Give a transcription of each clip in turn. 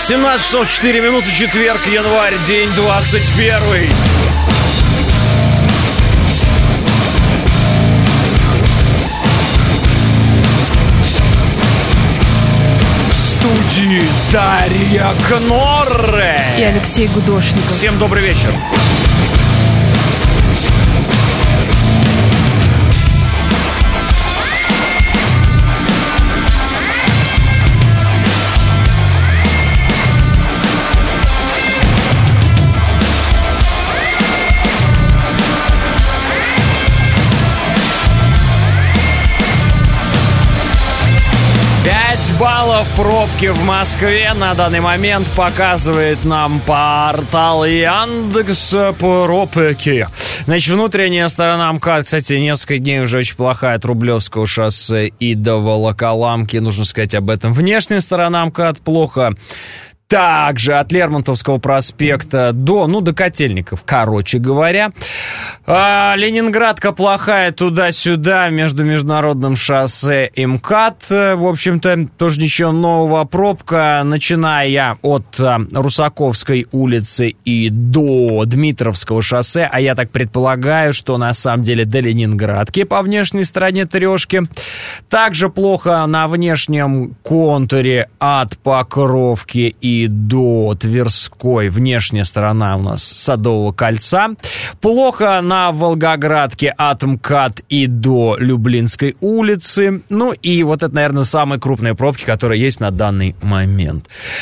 17 часов 4 минуты, четверг, январь, день 21. В студии Дарья Кнорре и Алексей Гудошников. Всем добрый вечер. Баллов пробки в Москве на данный момент показывает нам портал Яндекс пробки. Значит, внутренняя сторона МКАД, кстати, несколько дней уже очень плохая от Рублевского шоссе и до Волоколамки. Нужно сказать об этом. Внешняя сторона МКАД плохо. Также от Лермонтовского проспекта до Котельников, короче говоря. Ленинградка плохая туда-сюда между Международным шоссе и МКАД. В общем-то, тоже ничего нового. Пробка, начиная от Русаковской улицы и до Дмитровского шоссе. А я так предполагаю, что на самом деле до Ленинградки по внешней стороне трешки. Также плохо на внешнем контуре от Покровки и до Тверской, внешняя сторона у нас Садового кольца. Плохо на Волгоградке от МКАД и до Люблинской улицы. Ну и вот это, наверное, самые крупные пробки, которые есть на данный момент.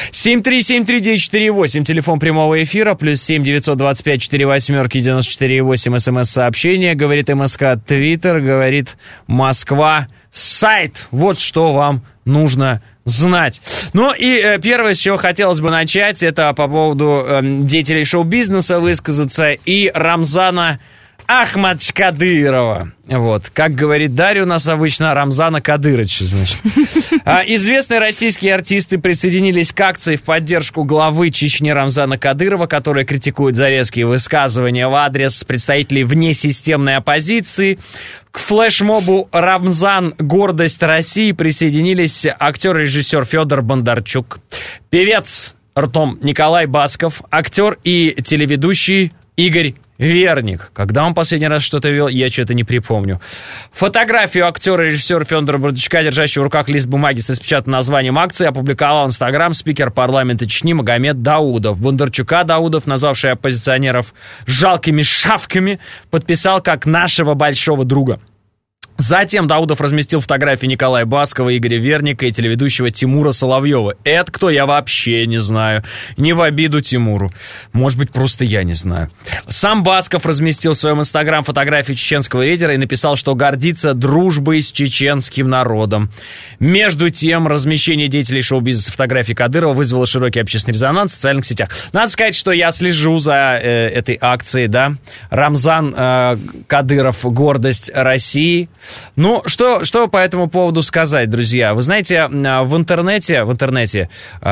7373948, телефон прямого эфира, плюс 7 925 48 94,8, смс-сообщение, говорит МСК Твиттер, говорит Москва сайт. Вот что вам нужно знать. Ну и первое, с чего хотелось бы начать, это по поводу деятелей шоу-бизнеса высказаться и Рамзана Ахмадовича Кадырова. Вот, как говорит Дарья у нас обычно, Рамзана Кадырыча, значит. Известные российские артисты присоединились к акции в поддержку главы Чечни Рамзана Кадырова, который критикует за резкие высказывания в адрес представителей внесистемной оппозиции. К флешмобу «Рамзан. Гордость России» присоединились актер и режиссер Федор Бондарчук, певец ртом Николай Басков, актер и телеведущий Игорь Верник. Когда он последний раз что-то вел, я что-то не припомню. Фотографию актера и режиссера Федора Бондарчука, держащего в руках лист бумаги с распечатанным названием акции, опубликовал в Инстаграм спикер парламента Чечни Магомед Даудов. Бондарчука Даудов, назвавший оппозиционеров жалкими шавками, подписал как нашего большого друга. Затем Даудов разместил фотографии Николая Баскова, Игоря Верника и телеведущего Тимура Соловьева. Это кто, я вообще не знаю. Не в обиду Тимуру. Может быть, просто я не знаю. Сам Басков разместил в своем инстаграм фотографию чеченского лидера и написал, что гордится дружбой с чеченским народом. Между тем, размещение деятелей шоу-бизнеса фотографий Кадырова вызвало широкий общественный резонанс в социальных сетях. Надо сказать, что я слежу за этой акцией, да. Рамзан Кадыров, гордость России. Ну, что по этому поводу сказать, друзья? Вы знаете, в интернете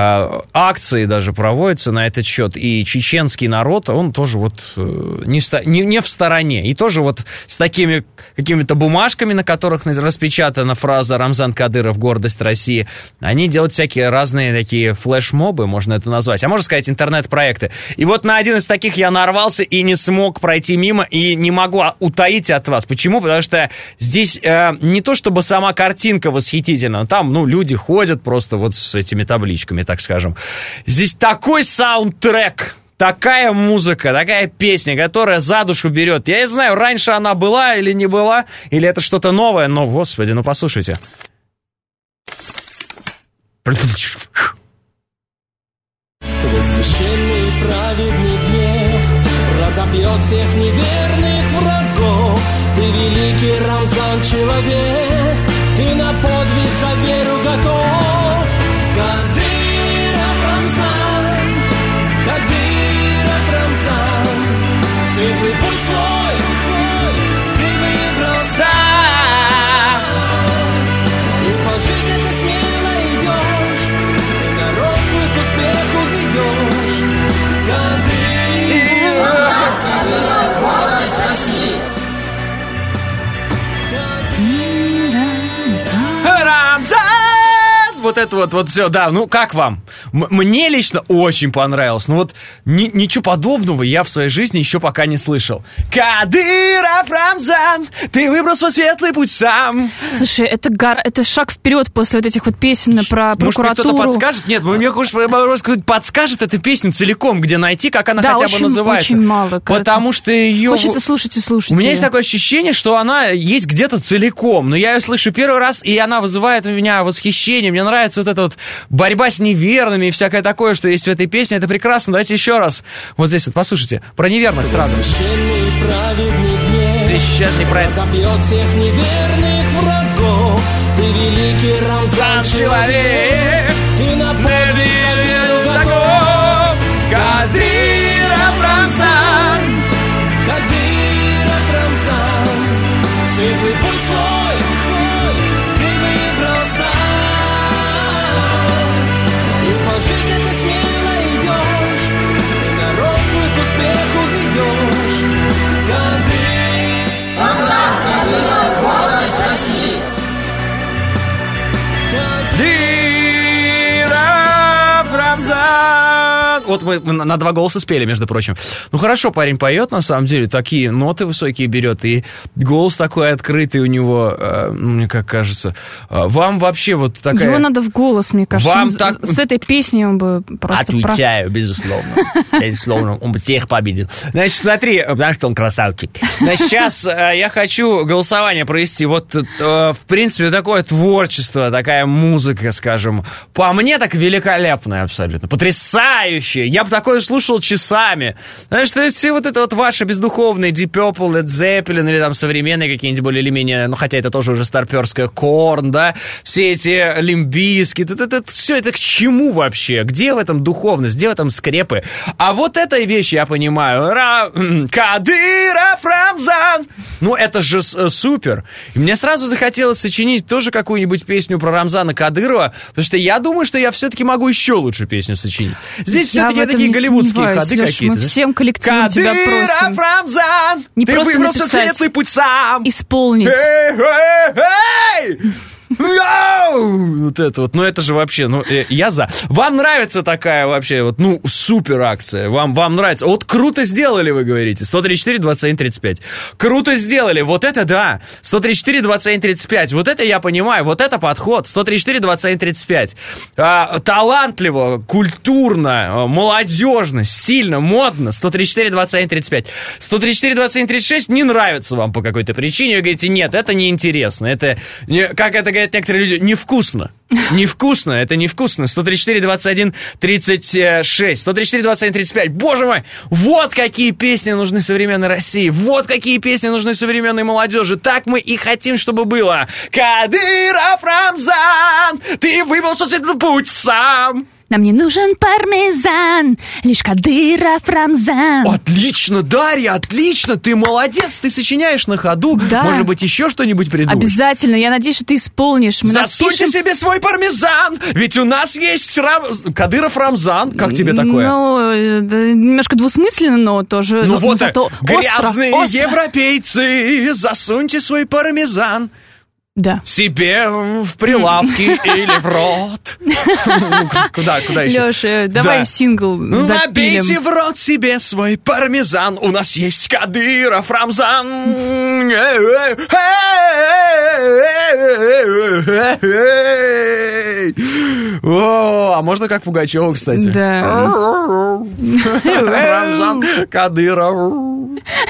акции даже проводятся на этот счет, и чеченский народ, он тоже вот не в стороне, и тоже вот с такими какими-то бумажками, на которых распечатана фраза «Рамзан Кадыров, гордость России», они делают всякие разные такие флешмобы, можно это назвать, а можно сказать интернет-проекты. И вот на один из таких я нарвался и не смог пройти мимо, и не могу утаить от вас. Почему? Потому что здесь не то чтобы сама картинка восхитительна, но там, люди ходят просто вот с этими табличками, так скажем. Здесь такой саундтрек, такая музыка, такая песня, которая за душу берет. Я не знаю, раньше она была или не была, или это что-то новое, но, господи, послушайте. Твой священный праведный гнев разобьет всех неверных врагов. Ты великий Рамзан человек, ты на подвиг за веру готов. Кадыров Рамзан, Кадыров Рамзан, светлый путь свой ты выбрал сам. И по жизни ты смело идешь, и народ свой к успеху ведешь. Кадыров, гордость России. вот это вот все, да, ну как вам? Мне лично очень понравилось, но вот ничего подобного я в своей жизни еще пока не слышал. Кадыров Рамзан, ты выбрал свой светлый путь сам. Слушай, это шаг вперед после вот этих вот песен про прокуратуру. Может, кто-то подскажет? Нет, мне кто-то подскажет эту песню целиком, где найти, как она хотя бы называется. Очень мало. Потому что ее... Хочется слушать и слушать. У меня есть такое ощущение, что она есть где-то целиком, но я ее слышу первый раз, и она вызывает у меня восхищение. Мне нравится вот эта вот борьба с неверными и всякое такое, что есть в этой песне. Это прекрасно. Давайте еще раз. Вот здесь вот послушайте. Про неверных сразу. Священный праведный. Забьет всех неверных врагов. Ты великий Рамзан человек. Ты на подвиг готов. Кадыров Рамзан. Кадыров Рамзан. Светлый путь свой ты выбрал сам. И по жизни ты смело идешь, и народ свой к успеху ведешь. Рамзан Кадыров, гордость России. Кадыров Рамзан. Вот мы на два голоса спели, между прочим. Ну, хорошо, парень поет, на самом деле, такие ноты высокие берет, и голос такой открытый у него, мне как кажется. Вам вообще вот такая... Его надо в голос, мне кажется. С этой песней он бы просто... Отвечаю, безусловно. Безусловно, он бы всех победил. Значит, смотри, потому что он красавчик. Значит, сейчас я хочу голосование провести. Вот, в принципе, такое творчество, такая музыка, скажем, по мне так великолепная абсолютно. Потрясающая. Я бы такое слушал часами. Знаешь, что все вот это вот ваши бездуховные Deep Purple, Led Zeppelin или там современные какие-нибудь более или менее, ну, хотя это тоже уже старперская, Korn, да, все эти Limp Bizkit, это все это к чему вообще? Где в этом духовность? Где в этом скрепы? А вот эта вещь я понимаю. Кадыров Рамзан! Ну, это же супер. И мне сразу захотелось сочинить тоже какую-нибудь песню про Рамзана Кадырова, потому что я думаю, что я все-таки могу еще лучше песню сочинить. Здесь все-таки такие голливудские ходы какие-то. Мы всем коллективом тебя просим. Кадыров Рамзан, не ты просто выбрался светлый путь сам. Исполнить. Эй! Вот это вот, ну это же вообще, ну я за. Вам нравится такая вообще вот, ну супер акция, вам нравится. Вот круто сделали, вы говорите, 134, 27, 35. Круто сделали, вот это да, 134, 27, 35. Вот это я понимаю, вот это подход, 134, 27, 35. Талантливо, культурно, молодежно, стильно, модно, 134, 27, 35. 134, 27, 36 не нравится вам по какой-то причине, вы говорите, нет, это неинтересно, это, как это говорят некоторые люди, невкусно. Невкусно, это невкусно. 134, 21, 36. 134, 21, 35. Боже мой, вот какие песни нужны современной России. Вот какие песни нужны современной молодежи. Так мы и хотим, чтобы было. Кадыров Рамзан, ты выбрал собственный путь сам. Нам не нужен пармезан, лишь Кадыров Рамзан. Отлично, Дарья, отлично, ты молодец, ты сочиняешь на ходу. Да. Может быть, еще что-нибудь придумаешь? Обязательно, я надеюсь, что ты исполнишь. Мы засуньте себе свой пармезан, ведь у нас есть Кадыров Рамзан. Как тебе такое? Ну, немножко двусмысленно, но тоже... Ну вот, зато грязные остро. Европейцы, засуньте свой пармезан. Да. Себе в прилавки или в рот. Куда еще? Леша, давай сингл запилим. Набейте в рот себе свой пармезан. У нас есть Кадыров Рамзан. О, а можно как Пугачева, кстати? Да. Рамзан Кадыров.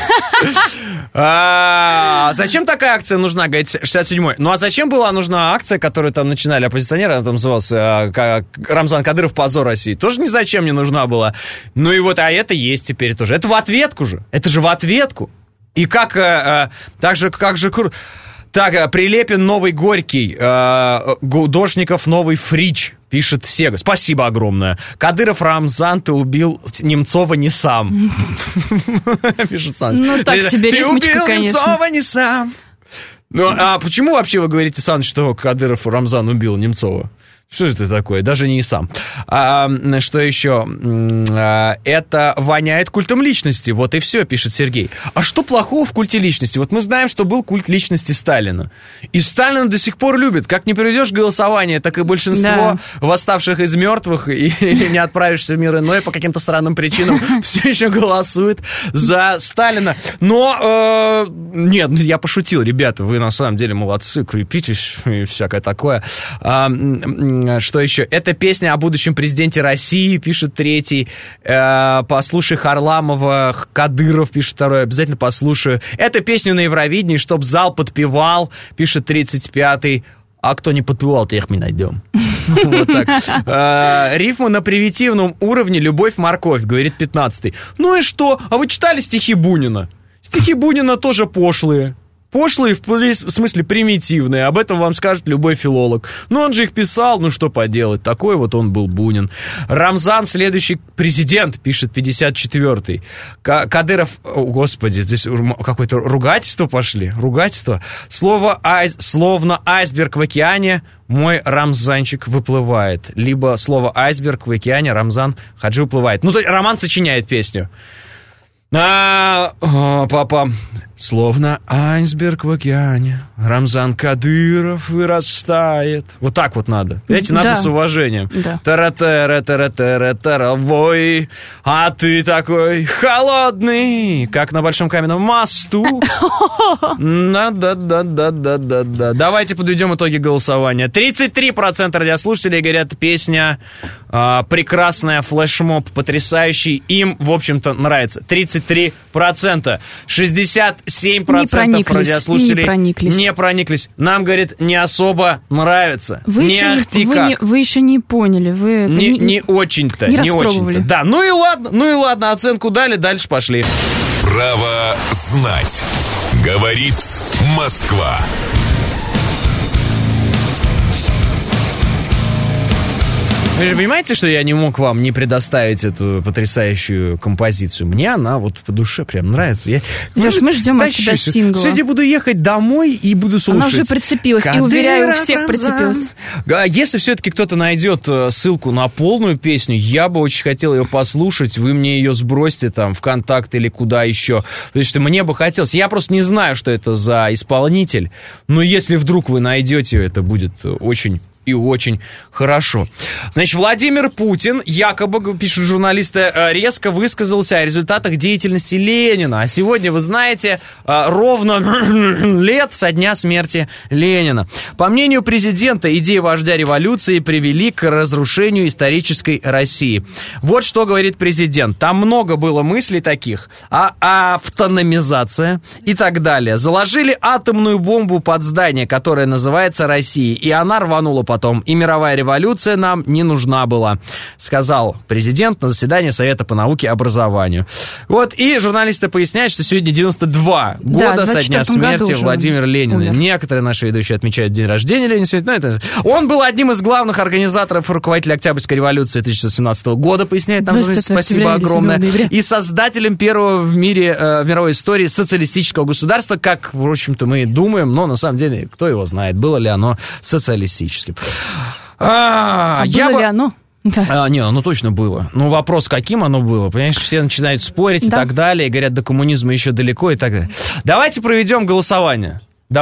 Зачем такая акция нужна, говорит 67-й? Ну а зачем была нужна акция, которую там начинали оппозиционеры, она там называлась Рамзан Кадыров позор России? Тоже ни зачем не нужна была. Ну и вот, а это есть теперь тоже. Это в ответку же. Это же в ответку. И как же так, Прилепин новый Горький, Гудошников новый Фрич, пишет Сега. Спасибо огромное. Кадыров Рамзан, ты убил Немцова не сам. Пишет Саныч. Ну так себе рифмочка, конечно. Ты убил Немцова не сам. Ну, а почему вообще вы говорите, Саныч, что Кадыров Рамзан убил Немцова? Что это такое? Даже не сам. Что еще? Это воняет культом личности. Вот и все, пишет Сергей. А что плохого в культе личности? Вот мы знаем, что был культ личности Сталина. И Сталина до сих пор любят. Как не проведешь голосование, так и большинство восставших из мертвых или не отправишься в мир иной по каким-то странным причинам все еще голосует за Сталина. Но, нет, я пошутил, ребята, вы на самом деле молодцы, крепитесь и всякое такое. Что еще? Это песня о будущем президенте России, пишет третий. Послушай Харламова, Кадыров, пишет второй. Обязательно послушаю. Это песню на Евровидении, чтоб зал подпевал, пишет 35-й. А кто не подпевал-то, их мы найдем. Вот так. Рифма на примитивном уровне «Любовь-морковь», говорит 15-й. Ну и что? А вы читали стихи Бунина? Стихи Бунина тоже пошлые. Пошлые, в смысле примитивные. Об этом вам скажет любой филолог. Но он же их писал, ну что поделать. Такой вот он был Бунин. Рамзан следующий президент, пишет 54-й. Кадыров... Господи, здесь какое-то ругательство пошли. Ругательство. Словно айсберг в океане, мой Рамзанчик выплывает. Либо слово айсберг в океане, Рамзан Хаджи выплывает. Ну, то есть Роман сочиняет песню. Папа... Словно айсберг в океане, Рамзан Кадыров вырастает. Вот так вот надо. Видите, надо с уважением. Тара-тара-тара-тара-тара-вой, а ты такой холодный, как на Большом каменном мосту. Да-да-да-да-да-да. Давайте подведем итоги голосования. 33% радиослушателей говорят, песня прекрасная, флешмоб потрясающий. Им, в общем-то, нравится. 33%. 67% радиослушателей не прониклись. Нам, говорит, не особо нравится. Вы еще не поняли. Вы не очень-то. Не очень-то. Да, ну и ладно, оценку дали, дальше пошли. Право знать. Говорит Москва. Вы же понимаете, что я не мог вам не предоставить эту потрясающую композицию? Мне она вот по душе прям нравится. Леш, мы ждем от тебя сингла. Сегодня буду ехать домой и буду слушать. Она уже прицепилась, и, уверяю, у всех прицепилась. Если все-таки кто-то найдет ссылку на полную песню, я бы очень хотел ее послушать. Вы мне ее сбросьте там ВКонтакте или куда еще. Потому что мне бы хотелось. Я просто не знаю, что это за исполнитель. Но если вдруг вы найдете, это будет очень... и очень хорошо. Значит, Владимир Путин, якобы, пишут журналисты, резко высказался о результатах деятельности Ленина. А сегодня, вы знаете, ровно лет со дня смерти Ленина. По мнению президента, идеи вождя революции привели к разрушению исторической России. Вот что говорит президент. Там много было мыслей таких. Автономизация и так далее. Заложили атомную бомбу под здание, которое называется Россией, и она рванула потом, и мировая революция нам не нужна была, сказал президент на заседании Совета по науке и образованию. Вот, и журналисты поясняют, что сегодня 92 года со дня смерти Владимира Ленина. Умер. Некоторые наши ведущие отмечают день рождения Ленина сегодня. Он был одним из главных организаторов и руководителей Октябрьской революции 1917 года, поясняет нам журналист, спасибо огромное. И создателем первого в мире, в мировой истории социалистического государства, как, в общем-то, мы думаем, но на самом деле, кто его знает, было ли оно социалистическим. Было ли оно? Да. Не, оно точно было. Ну, вопрос, каким оно было. Понимаешь, все начинают спорить и так далее, и говорят, до коммунизма еще далеко и так далее. Давайте проведем голосование.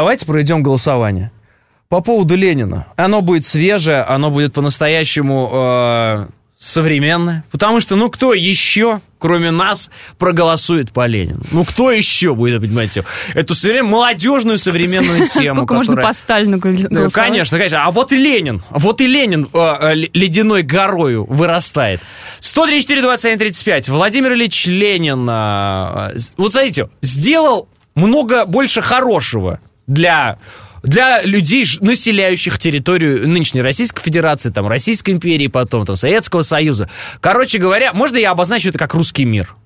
По поводу Ленина. Оно будет свежее, оно будет по-настоящему современное. Потому что, ну, кто еще, кроме нас, проголосует по Ленину? Ну, кто еще будет, понимаете, эту молодежную современную тему? Сколько можно по Сталину голосовать? Конечно. А вот и Ленин ледяной горою вырастает. 134-27-35. Владимир Ильич Ленин, вот смотрите, сделал много больше хорошего для людей, населяющих территорию нынешней Российской Федерации, там, Российской империи, потом там, Советского Союза. Короче говоря, можно я обозначу это как русский мир?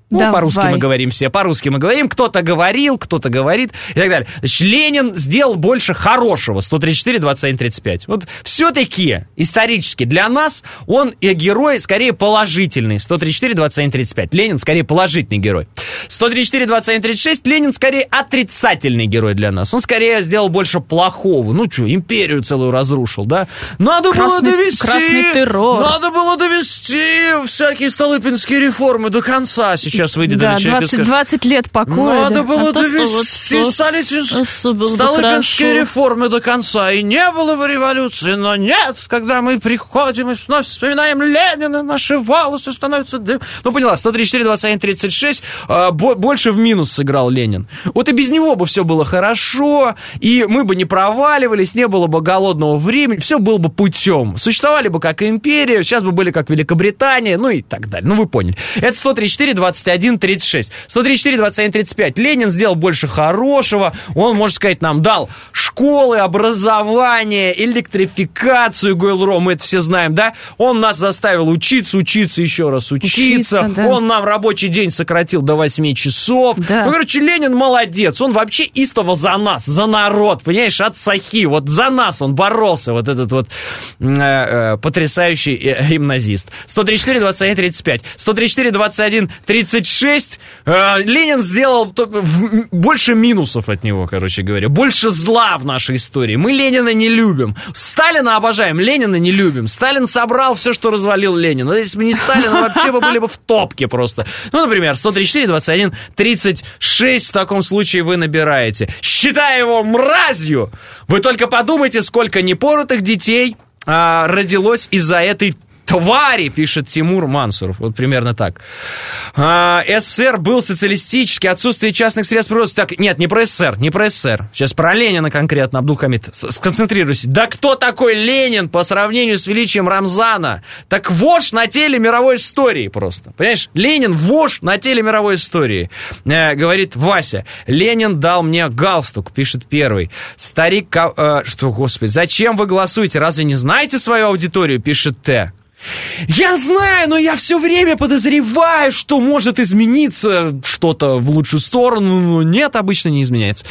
Ну, Давай. по-русски мы говорим все, по-русски мы говорим. Кто-то говорил, кто-то говорит и так далее. Значит, Ленин сделал больше хорошего. 134, 21, 35. Вот все-таки исторически для нас он герой скорее положительный. 134, 21, 35. Ленин скорее положительный герой. 134, 21, 36. Ленин скорее отрицательный герой для нас. Он скорее сделал больше плохого. Ну что, империю целую разрушил, да? Надо было довести... Красный террор. Надо было довести всякие столыпинские реформы до конца. Сейчас выйдет Да, Ильича 20 лет покоя. надо да. было А то довести вот столыпинские хорошо. реформы до конца. И не было бы революции, но нет, когда мы приходим и вновь вспоминаем Ленина, наши волосы становятся дым. Ну, поняла, 134, 21, 36, больше в минус сыграл Ленин. Вот и без него бы все было хорошо, и мы бы не проваливались, не было бы голодного времени, все было бы путем. Существовали бы как империя, сейчас бы были как Великобритания, ну и так далее. Ну, вы поняли. Это 134, 21, 36. 134, 21, 35. Ленин сделал больше хорошего. Он, можно сказать, нам дал школы, образование, электрификацию, ГЛРО, мы это все знаем, да? Он нас заставил учиться, еще раз учиться. Да. Он нам рабочий день сократил до 8 часов. Да. Ну, короче, Ленин молодец. Он вообще истово за нас, за народ, понимаешь, от сахи. Вот за нас он боролся, вот этот вот потрясающий гимназист. 134, 21, 35. 134, 21, 36. Ленин сделал больше минусов от него, короче говоря. Больше зла в нашей истории. Мы Ленина не любим. Сталина обожаем, Ленина не любим. Сталин собрал все, что развалил Ленин. Если бы не Сталин, вообще бы были бы в топке просто. Ну, например, 134, 21, 36 в таком случае вы набираете. Считая его мразью, вы только подумайте, сколько непоротых детей родилось из-за этой твари, пишет Тимур Мансуров. Вот примерно так. СССР был социалистический, отсутствие частных средств производства. Так, нет, не про СССР, не про СССР. Сейчас про Ленина конкретно, Абдулхамид. Сконцентрируйся. Да кто такой Ленин по сравнению с величием Рамзана? Так вождь на теле мировой истории просто. Понимаешь? Ленин вождь на теле мировой истории. Говорит Вася. Ленин дал мне галстук, пишет первый. Старик... что, господи, зачем вы голосуете? Разве не знаете свою аудиторию? Пишет Т. Я знаю, но я все время подозреваю, что может измениться что-то в лучшую сторону, но нет, обычно не изменяется.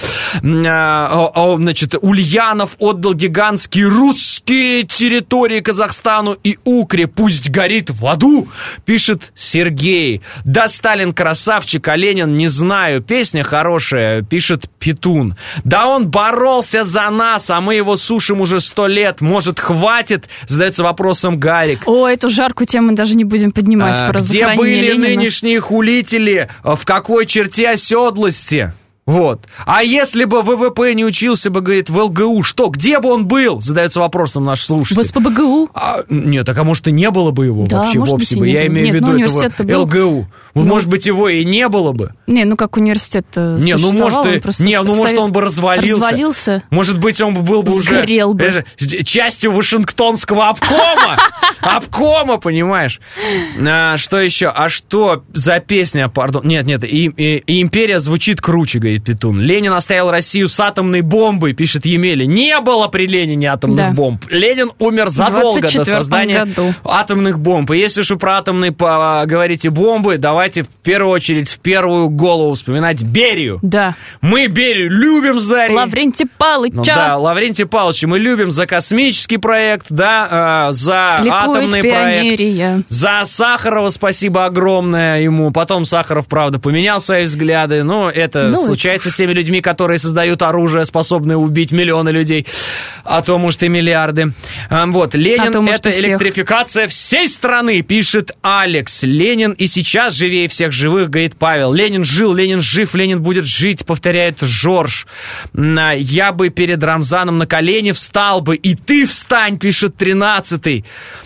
Значит, Ульянов отдал гигантские русские территории Казахстану и Укре, пусть горит в аду, пишет Сергей. Да, Сталин красавчик, а Ленин не знаю, песня хорошая, пишет Петун. Да он боролся за нас, а мы его сушим уже 100 лет, может, хватит? Задается вопросом Гарик. О, эту жаркую тему даже не будем поднимать. Про где были Ленина. нынешние хулители? В какой черте оседлости? Вот. А если бы ВВП не учился бы, говорит, в ЛГУ, что? Где бы он был? Задается вопросом наш слушатель. В СПбГУ? Нет, так а может и не было бы его Да, вообще может вовсе быть, бы. и не Я было. имею в Нет, виду ну, этого университет-то был. ЛГУ. Может быть, его и не было бы. Не, ну как университет может, может, он бы развалился. Развалился. Может быть, он был бы Сгорел уже бы. частью Вашингтонского обкома. Обкома, понимаешь? Что еще? А что за песня, пардон? Нет, и империя звучит круче, говорит Петун. Ленин оставил Россию с атомной бомбой, пишет Емеля. Не было при Ленине атомных бомб. Ленин умер задолго до создания атомных бомб. И если же про атомные говорите бомбы, давайте в первую очередь в первую голову вспоминать Берию. Да. Мы Берию любим с Дарьей. Лаврентий Палыча. Ну, да, Лаврентия Павловича мы любим за космический проект, да, за атомный проект, за Сахарова, спасибо огромное ему. Потом Сахаров, правда, поменял свои взгляды, но это случается с теми людьми, которые создают оружие, способное убить миллионы людей, а то, может, и миллиарды. Вот, Ленин — это электрификация всей страны, пишет Алекс. Ленин и сейчас живее всех живых, говорит Павел. Ленин жил, Ленин жив, Ленин будет жить, повторяет Жорж. Я бы перед Рамзаном на колени встал бы, и ты встань, пишет 13-й.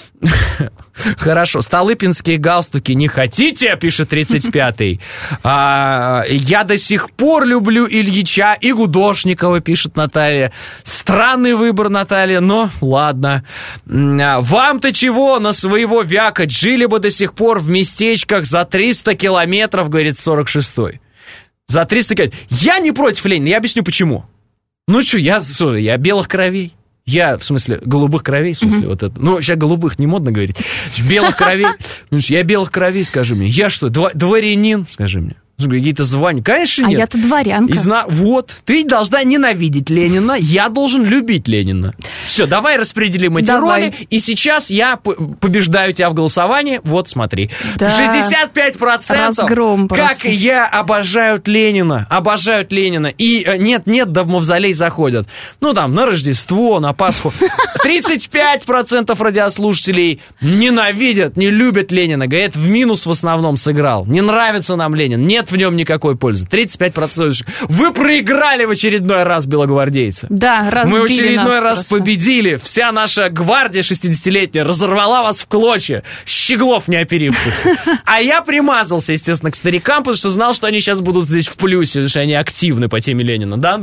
Хорошо, столыпинские галстуки не хотите, пишет 35-й. Я до сих пор люблю Ильича и Гудошникова, пишет Наталья. Странный выбор, Наталья, но ладно. Вам-то чего на своего вякать? Жили бы до сих пор в местечках за 300 километров, говорит 46-й. За 300 километров. Я не против Ленина, я объясню почему. Ну что, я белых кровей. Я, в смысле, голубых кровей, в смысле, вот это. Ну, сейчас голубых не модно говорить. Белых кровей. Я белых кровей, скажи мне. Я что, дворянин, скажи мне. Какие-то звания. Конечно, нет. А я-то дворянка. Вот, ты должна ненавидеть Ленина, я должен любить Ленина. Все, давай распределим эти роли, и сейчас я побеждаю тебя в голосовании. Вот, смотри. Да. 65%. Разгром просто. Как я обожают Ленина. И нет, да в мавзолей заходят. Ну, там, на Рождество, на Пасху. 35% радиослушателей ненавидят, не любят Ленина. Говорят, в минус в основном сыграл. Не нравится нам Ленин. Нет в нем никакой пользы. 35%. Вы проиграли в очередной раз, белогвардейцы. Да, разбили Мы в очередной раз просто победили. Вся наша гвардия 60-летняя разорвала вас в клочья. Щеглов не оперившихся. А я примазался, естественно, к старикам, потому что знал, что они сейчас будут здесь в плюсе, потому что они активны по теме Ленина. Да.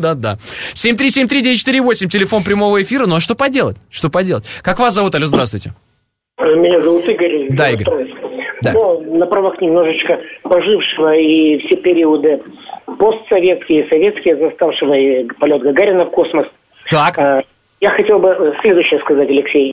7373948, телефон прямого эфира. Ну а что поделать? Как вас зовут, алло, здравствуйте. Меня зовут Игорь. Да, Игорь. Да. Ну, на правах немножечко пожившего и все периоды постсоветские, советские, заставшего и полет Гагарина в космос. Так. Я хотел бы следующее сказать, Алексей.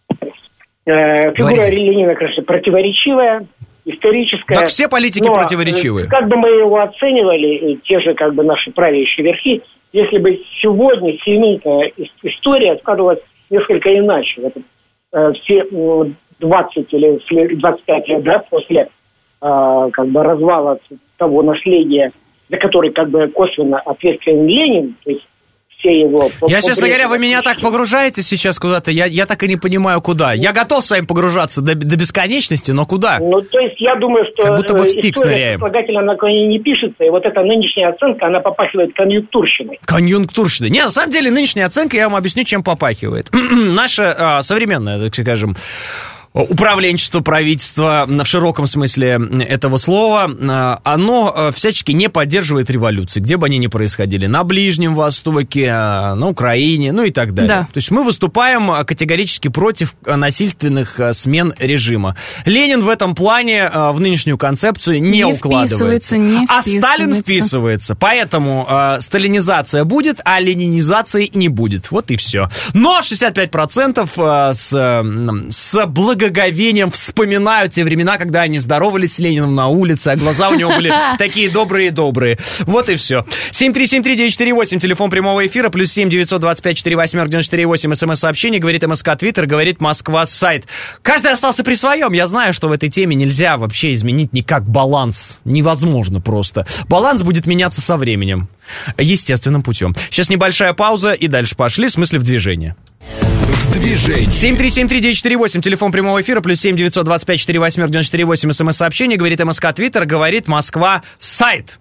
Фигура Ленина, конечно, противоречивая, историческая. Так все политики противоречивые. Как бы мы его оценивали, те же как бы наши правящие верхи, если бы сегодня семейная история складывалась несколько иначе. Все 20 или 25 лет, да, после как бы развала того наследия, за который как бы косвенно ответственен Ленин, то есть все его... Я, честно говоря, вы меня так погружаете сейчас куда-то, я так и не понимаю, куда. Я готов с вами погружаться до бесконечности, но куда? Ну, то есть я думаю, что как будто бы в стикс история сослагательно наклонения не пишется, и вот эта нынешняя оценка, она попахивает конъюнктурщиной. Конъюнктурщиной. Не, на самом деле, нынешняя оценка, я вам объясню, чем попахивает. Наше современное, так скажем, управленчество, правительство в широком смысле этого слова, оно всячески не поддерживает революции, где бы они ни происходили, на Ближнем Востоке, на Украине, ну и так далее. Да. То есть мы выступаем категорически против насильственных смен режима. Ленин в этом плане в нынешнюю концепцию не укладывается. А Сталин вписывается. Поэтому сталинизация будет, а ленинизации не будет. Вот и все. Но 65% с благоговением вспоминают те времена, когда они здоровались с Лениным на улице, а глаза у него были такие добрые-добрые. Вот и все. 7373948, телефон прямого эфира, плюс 7 925 48 94 смс-сообщение, говорит МСК Твиттер, говорит Москва сайт. Каждый остался при своем. Я знаю, что в этой теме нельзя вообще изменить никак баланс. Невозможно просто. Баланс будет меняться со временем. Естественным путем. Сейчас небольшая пауза и дальше пошли, в смысле в движение. В движении. 7373948, телефон прямого эфира, плюс 7 925 48 94 смс-сообщение, говорит МСК Твиттер, говорит Москва сайт.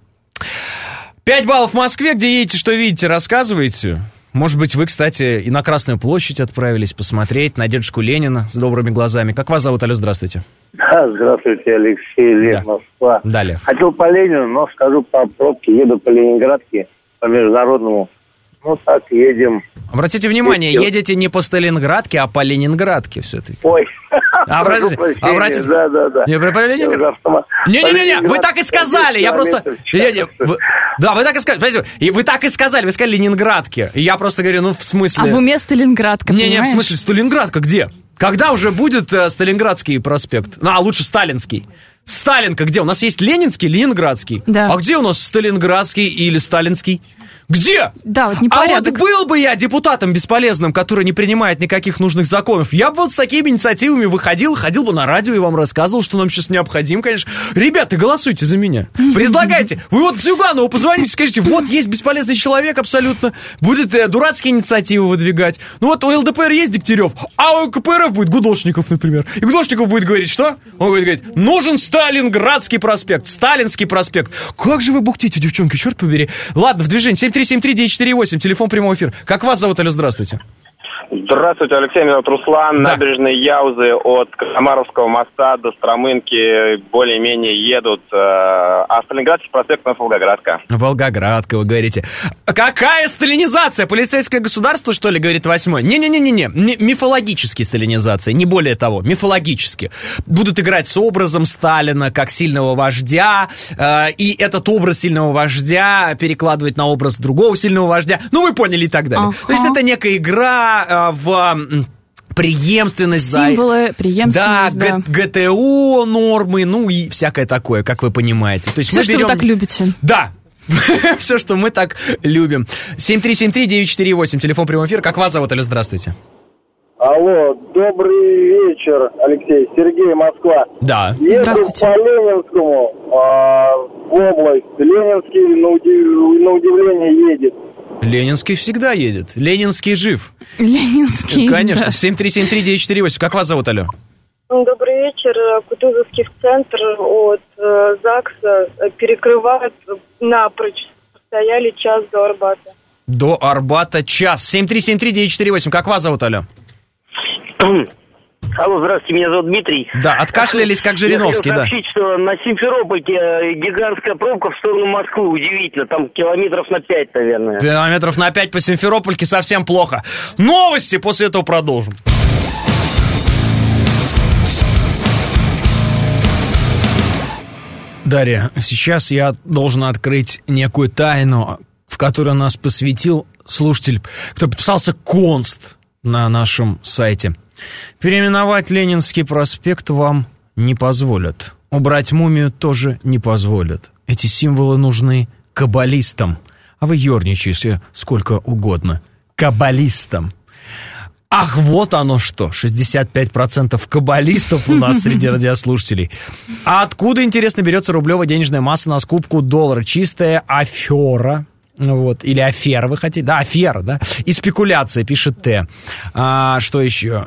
5 баллов в Москве, где едете, что видите, рассказывайте. Может быть, вы, кстати, и на Красную площадь отправились посмотреть на дедушку Ленина с добрыми глазами. Как вас зовут, алло, здравствуйте. Да, здравствуйте, Алексей, Лев, да. Москва. Далее. Хотел по Ленину, но скажу по пробке, еду по Ленинградке, по международному. Ну, так, едем. Обратите внимание, едете не по Сталинградке, а по Ленинградке все-таки. Ой. Обратите. Да. Не, по Ленинградке. Не, вы так и сказали, я просто... Да, вы так и сказали, подождите, вы так и сказали, вы сказали Ленинградке. И я просто говорю, ну, в смысле... А в уме Сталинградка, понимаешь? Не, в смысле, Сталинградка где? Когда уже будет Сталинградский проспект? Ну, а лучше Сталинский. Сталинка где? У нас есть Ленинский, Ленинградский. Да. А где у нас Сталинградский или Сталинский? Где? Да, вот непорядок. А вот был бы я депутатом бесполезным, который не принимает никаких нужных законов, я бы вот с такими инициативами ходил бы на радио и вам рассказывал, что нам сейчас необходимо, конечно. Ребята, голосуйте за меня. Предлагайте. Вы вот Зюганову позвоните, скажите, вот есть бесполезный человек абсолютно, будет дурацкие инициативы выдвигать. Ну вот у ЛДПР есть Дегтярев, а у КПРФ будет Гудошников, например. И Гудошников будет говорить, что? Он будет говорить, нужен Сталинградский проспект, Сталинский проспект. Как же вы бухтите, девчонки, черт побери. Ладно, в движении. 7373948, телефон прямого эфира. Как вас зовут, алло, здравствуйте. Здравствуйте, Алексей, меня зовут Руслан. Да. Набережные Яузы от Комаровского моста до Стромынки более-менее едут. А Сталинградский проспект у нас Волгоградка. Волгоградка, вы говорите. Какая сталинизация? Полицейское государство, что ли, говорит 8-й? Не-не-не-не. Мифологические сталинизации, не более того. Мифологически. Будут играть с образом Сталина как сильного вождя, и этот образ сильного вождя перекладывать на образ другого сильного вождя. Ну, вы поняли и так далее. То есть это некая игра право, преемственность. Символы, преемственность, да. ГТО нормы, ну и всякое такое, как вы понимаете. То есть все, что вы так любите. Да. Все, что мы так любим. 7373948, телефон прямого эфира. Как вас зовут, Алло, здравствуйте. Алло, добрый вечер, Алексей. Сергей, Москва. Да. Еду Здравствуйте. по Ленинскому в область. Ленинский, на удивление, едет. Ленинский всегда едет. Ленинский жив. Ленинский, Конечно. да. 7373948. Как вас зовут, Алло? Добрый вечер. Кутузовский центр от ЗАГСа перекрывают напрочь. Стояли час до Арбата. До Арбата час. 7373948. Как вас зовут, Алло? Алло, здравствуйте, меня зовут Дмитрий. Да, откашлялись, как Жириновский, я да. хотел сообщить, что на Симферопольке гигантская пробка в сторону Москвы. Удивительно, там километров на 5, наверное. Километров на 5 по Симферопольке совсем плохо. Новости, после этого продолжим. Дарья, сейчас я должен открыть некую тайну, в которую нас посвятил слушатель, кто подписался Конст на нашем сайте. Переименовать Ленинский проспект вам не позволят. Убрать мумию тоже не позволят. Эти символы нужны каббалистам. А вы ерничаете сколько угодно. Каббалистам. Ах, вот оно что, 65% каббалистов у нас среди радиослушателей. А откуда, интересно, берется рублевая денежная масса на скупку доллара? Чистая афера. Вот, или афера, вы хотите? Да, афера, да. И спекуляция, пишет Т. Что еще?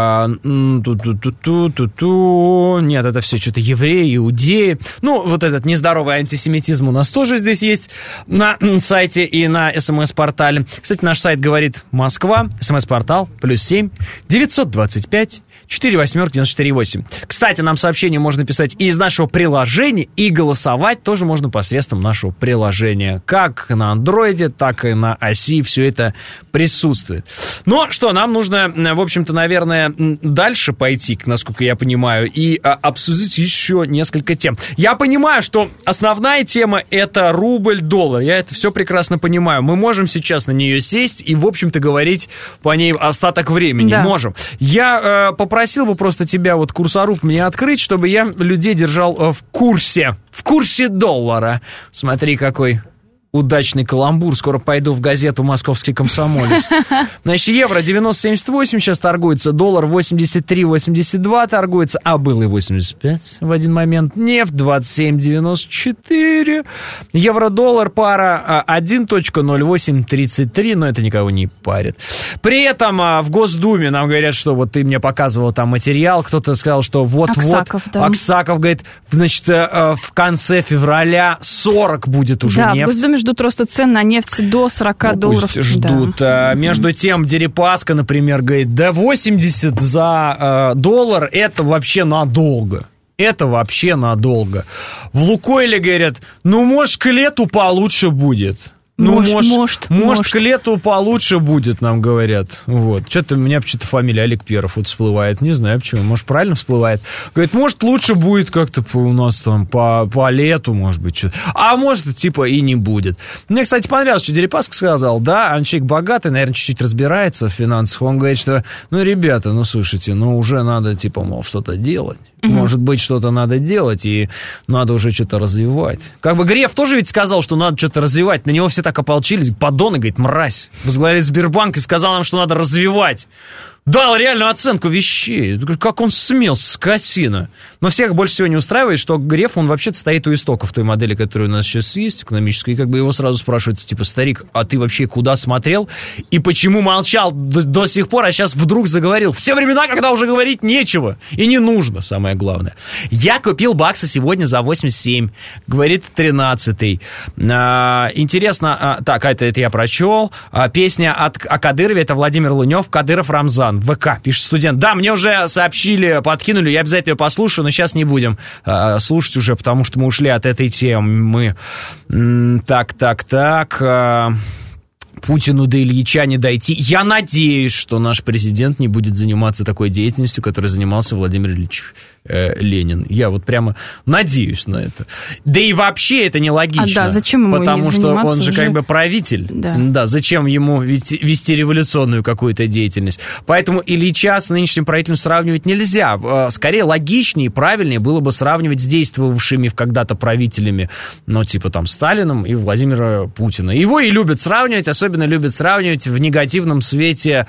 Нет, это все что-то евреи, иудеи. Ну, вот этот нездоровый антисемитизм у нас тоже здесь есть на сайте и на СМС-портале. Кстати, наш сайт говорит Москва, СМС-портал, +7 925 48948. Кстати, нам сообщение можно писать и из нашего приложения, и голосовать тоже можно посредством нашего приложения. Как на андроиде, так и на оси все это присутствует. Но что, нам нужно, в общем-то, наверное, дальше пойти, насколько я понимаю, и обсудить еще несколько тем. Я понимаю, что основная тема — это рубль-доллар. Я это все прекрасно понимаю. Мы можем сейчас на нее сесть и, в общем-то, говорить по ней остаток времени. Да. Можем. Я попросил бы просто тебя, вот, курсоруб мне открыть, чтобы я людей держал в курсе доллара. Смотри, какой удачный каламбур. Скоро пойду в газету «Московский комсомолец». Значит, евро 90,78 сейчас торгуется, доллар 83,82 торгуется, а был и 85 в один момент. Нефть 27,94. Евро-доллар пара 1.0833, но это никого не парит. При этом в Госдуме нам говорят, что вот ты мне показывал там материал, кто-то сказал, что вот-вот. Аксаков, да. Аксаков говорит, значит, в конце февраля 40 будет уже нефть. Да, в Госдуме ждут роста цен на нефть до 40 долларов. Пусть ждут. Да. Между тем, Дерипаска, например, говорит, да 80 за доллар, это вообще надолго. Это вообще надолго. В Лукойле говорят, ну, может, к лету получше будет. Ну, может, к лету получше будет, нам говорят. Вот. Что-то у меня почему-то фамилия Олег Перов вот всплывает. Не знаю почему. Может, правильно всплывает. Говорит, может, лучше будет как-то у нас там по лету, может быть, что-то. А может, типа, и не будет. Мне, кстати, понравилось, что Дерипаска сказал. Да, он человек богатый, наверное, чуть-чуть разбирается в финансах. Он говорит, что, ну, ребята, ну, слушайте, ну, уже надо, типа, мол, что-то делать. Может быть, что-то надо делать, и надо уже что-то развивать. Как бы Греф тоже ведь сказал, что надо что-то развивать. На него все так ополчились. Подонок, говорит, мразь. Возглавляет Сбербанк и сказал нам, что надо развивать. Дал реальную оценку вещей. Как он смел, скотина. Но всех больше всего не устраивает, что Греф, он вообще-то стоит у истоков той модели, которая у нас сейчас есть, экономической. И как бы его сразу спрашивают, типа, старик, а ты вообще куда смотрел? И почему молчал до сих пор, а сейчас вдруг заговорил? Все времена, когда уже говорить нечего. И не нужно, самое главное. Я купил баксы сегодня за 87, говорит 13-й. Интересно, так, это я прочел. Песня о Кадырове, это Владимир Лунев, Кадыров Рамзан. ВК, пишет студент. Да, мне уже сообщили, подкинули, я обязательно ее послушаю, но сейчас не будем слушать уже, потому что мы ушли от этой темы. Так. Путину до Ильича не дойти. Я надеюсь, что наш президент не будет заниматься такой деятельностью, которой занимался Владимир Ильич Ленин. Я вот прямо надеюсь на это. Да и вообще это нелогично. Да, зачем ему потому что он же как бы правитель. Да, зачем ему вести революционную какую-то деятельность? Поэтому Ильича с нынешним правителем сравнивать нельзя. Скорее логичнее и правильнее было бы сравнивать с действовавшими когда-то правителями, ну, типа там Сталином и Владимира Путина. Его и любят сравнивать, особенно любят сравнивать в негативном свете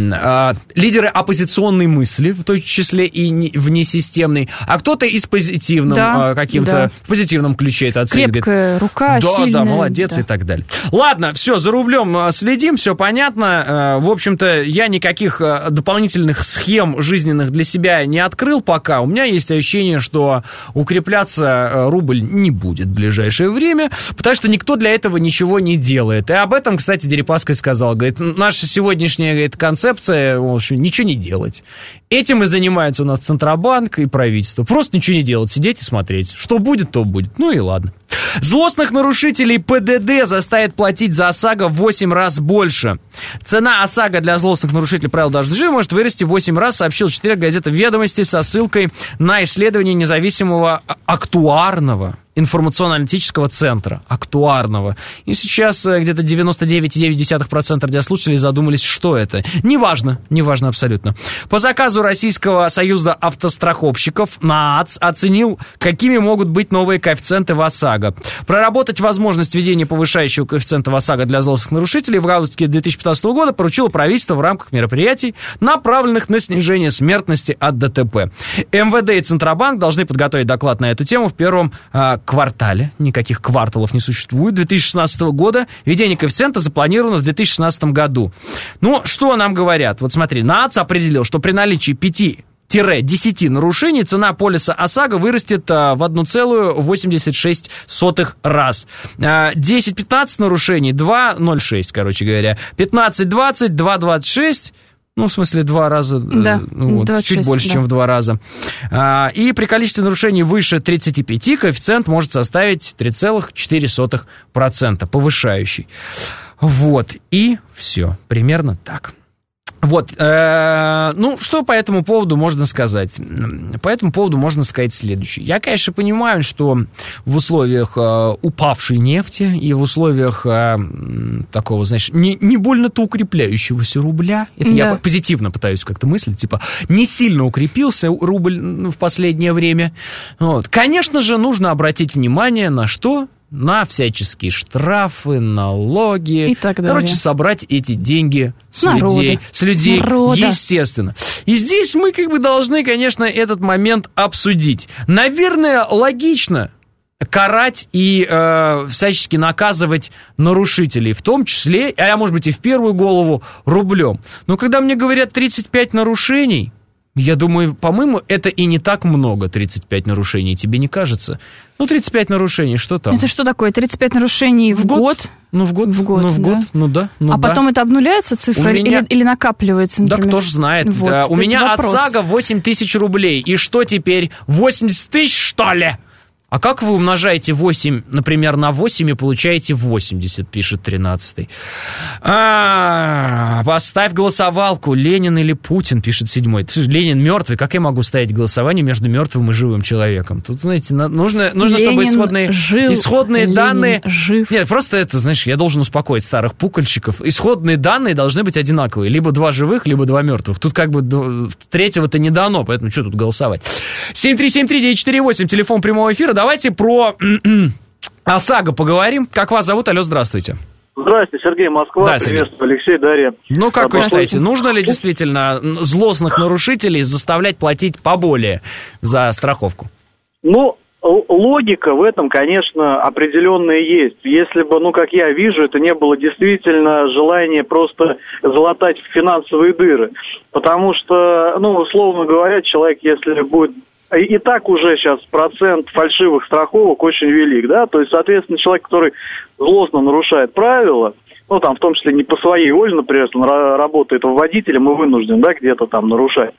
лидеры оппозиционной мысли, в том числе и внесистемной, а кто-то и с позитивным, позитивном ключе это оценит. Крепкая рука, сильная. Да, молодец и так далее. Ладно, все, за рублем следим, все понятно. В общем-то, я никаких дополнительных схем жизненных для себя не открыл пока. У меня есть ощущение, что укрепляться рубль не будет в ближайшее время, потому что никто для этого ничего не делает. И об этом, кстати, Дерипаска сказал. Говорит, наша сегодняшняя концепция, ничего не делать. Этим и занимается у нас Центробанк и правительство. Просто ничего не делать, сидеть и смотреть. Что будет, то будет. Ну и ладно. Злостных нарушителей ПДД заставит платить за ОСАГО в 8 раз больше. Цена ОСАГО для злостных нарушителей правил дорожного движения может вырасти в 8 раз, сообщил четверг газета «Ведомости» со ссылкой на исследование независимого актуарного информационно-аналитического центра. Актуарного. И сейчас где-то 99,9% радиослушателей задумались, что это. Неважно абсолютно. По заказу Российского союза автостраховщиков НААЦ оценил, какими могут быть новые коэффициенты в ОСАГО. Проработать возможность введения повышающего коэффициента в ОСАГО для злостных нарушителей в августе 2015 года поручило правительство в рамках мероприятий, направленных на снижение смертности от ДТП. МВД и Центробанк должны подготовить доклад на эту тему в первом квартале. Никаких кварталов не существует. 2016 года. Введение коэффициента запланировано в 2016 году. Ну, что нам говорят? Вот смотри, НААЦ определил, что при наличии 5-10 нарушений цена полиса ОСАГО вырастет в 1,86 раз. 10-15 нарушений 2,06, короче говоря. 15-20, 2,26. Ну, в смысле, 2 раза, да, чуть больше, чем в 2 раза. И при количестве нарушений выше 35 коэффициент может составить 3,4%, повышающий. Вот, и все, примерно так. Вот, ну, что по этому поводу можно сказать? По этому поводу можно сказать следующее. Я, конечно, понимаю, что в условиях упавшей нефти и в условиях такого, знаешь, не больно-то укрепляющегося рубля, это я позитивно пытаюсь как-то мыслить, типа, не сильно укрепился рубль в последнее время. Вот. Конечно же, нужно обратить внимание на что? На всяческие штрафы, налоги. И так далее. Короче, собрать эти деньги с людей, естественно. И здесь мы как бы должны, конечно, этот момент обсудить. Наверное, логично карать и всячески наказывать нарушителей, в том числе, а может быть и в первую голову, рублем. Но когда мне говорят 35 нарушений, я думаю, по-моему, это и не так много, 35 нарушений, тебе не кажется? Ну, 35 нарушений, что там? Это что такое, 35 нарушений в год? Ну, в год, да. Потом это обнуляется цифра или накапливается, например? Да кто ж знает. Вот, да. У меня вопрос. от ОСАГО 8 тысяч рублей. И что теперь, 80 тысяч, что ли? А как вы умножаете 8, например, на 8 и получаете 80, пишет 13-й. Поставь голосовалку, Ленин или Путин, пишет 7-й. Ленин мертвый, как я могу ставить голосование между мертвым и живым человеком? Тут, знаете, нужно чтобы исходные данные... Жив. Нет, просто это, знаешь, я должен успокоить старых пукольщиков. Исходные данные должны быть одинаковые. Либо 2 живых, либо 2 мертвых. Тут как бы третьего-то не дано, поэтому что тут голосовать? 7373948, телефон прямого эфира. Давайте про ОСАГО поговорим. Как вас зовут? Алло, здравствуйте. Здравствуйте, Сергей, Москва. Да, Сергей. Приветствую, Алексей, Дарья. Ну, как вы считаете, нужно ли действительно злостных нарушителей заставлять платить поболее за страховку? Ну, логика в этом, конечно, определенная есть. Если бы, как я вижу, это не было действительно желание просто залатать финансовые дыры. Потому что, условно говоря, человек, если будет... И так уже сейчас процент фальшивых страховок очень велик, да, то есть, соответственно, человек, который злостно нарушает правила, в том числе не по своей воле, например, если он работает водителем и вынужден, да, где-то там нарушать,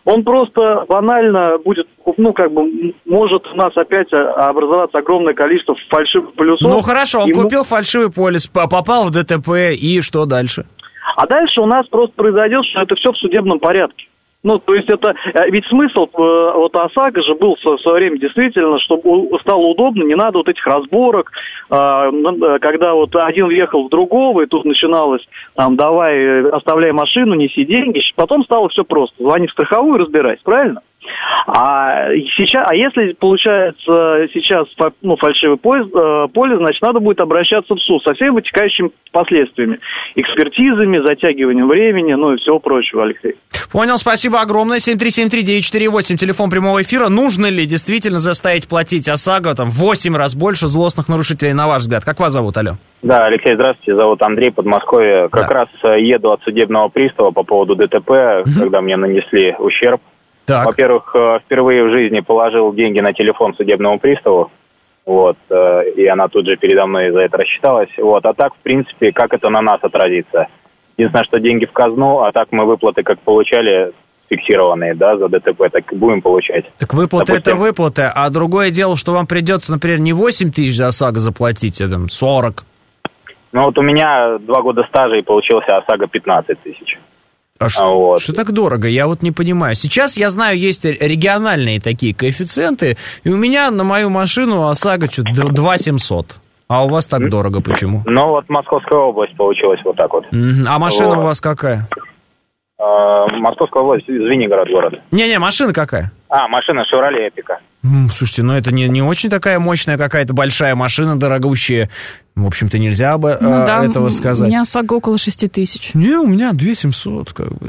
он просто банально будет, может у нас опять образоваться огромное количество фальшивых полюсов. Ну хорошо, он купил фальшивый полис, попал в ДТП, и что дальше? А дальше у нас просто произойдет, что это все в судебном порядке. То есть это, ведь смысл ОСАГО же был в свое время действительно, чтобы стало удобно, не надо этих разборок, когда один въехал в другого, и тут начиналось, давай, оставляй машину, неси деньги, потом стало все просто, звони в страховую и разбирайся, правильно? А если получается сейчас фальшивый полис, значит, надо будет обращаться в суд со всеми вытекающими последствиями, экспертизами, затягиванием времени, и всего прочего, Алексей. Понял, спасибо огромное. 7373948, телефон прямого эфира. Нужно ли действительно заставить платить ОСАГО в 8 раз больше злостных нарушителей, на ваш взгляд? Как вас зовут, алло? Да, Алексей, здравствуйте, зовут Андрей, Подмосковье. Как раз еду от судебного пристава по поводу ДТП, когда мне нанесли ущерб. Так. Во-первых, впервые в жизни положил деньги на телефон судебному приставу, и она тут же передо мной за это рассчиталась. А так, в принципе, как это на нас отразится? Единственное, что деньги в казну, а так мы выплаты как получали фиксированные, за ДТП, так и будем получать. Так выплаты это выплаты, а другое дело, что вам придется, например, не 8 тысяч за ОСАГО заплатить, а 40. У меня 2 года стажа, и получился ОСАГО 15 тысяч. А что так дорого? Я не понимаю. Сейчас, я знаю, есть региональные такие коэффициенты, и у меня на мою машину ОСАГО 2700. А у вас так дорого, почему? Московская область получилась вот так вот. А машина у вас какая? Московская область, Звенигород город. Не-не, машина какая? Машина Chevrolet Epica. Слушайте, это не очень такая мощная какая-то большая машина, дорогущая. В общем-то, нельзя бы этого сказать. У меня ОСАГО около 6 тысяч. Не, у меня 2700,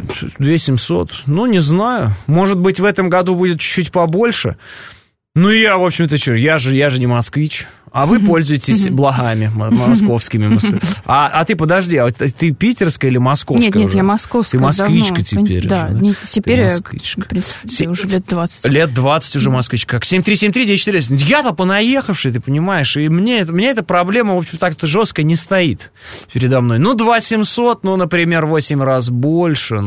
2700. Не знаю. Может быть, в этом году будет чуть-чуть побольше. Я, в общем-то, я же не москвич. А вы пользуетесь благами московскими. А ты, подожди, ты питерская или московская? Нет, я московская. Ты москвичка давно. теперь. Да, теперь в принципе, уже лет 20. Лет 20 уже москвичка. 7373948. Я-то понаехавший, ты понимаешь, и мне эта проблема, в общем, так-то жестко не стоит передо мной. 2700, например, 8 раз больше,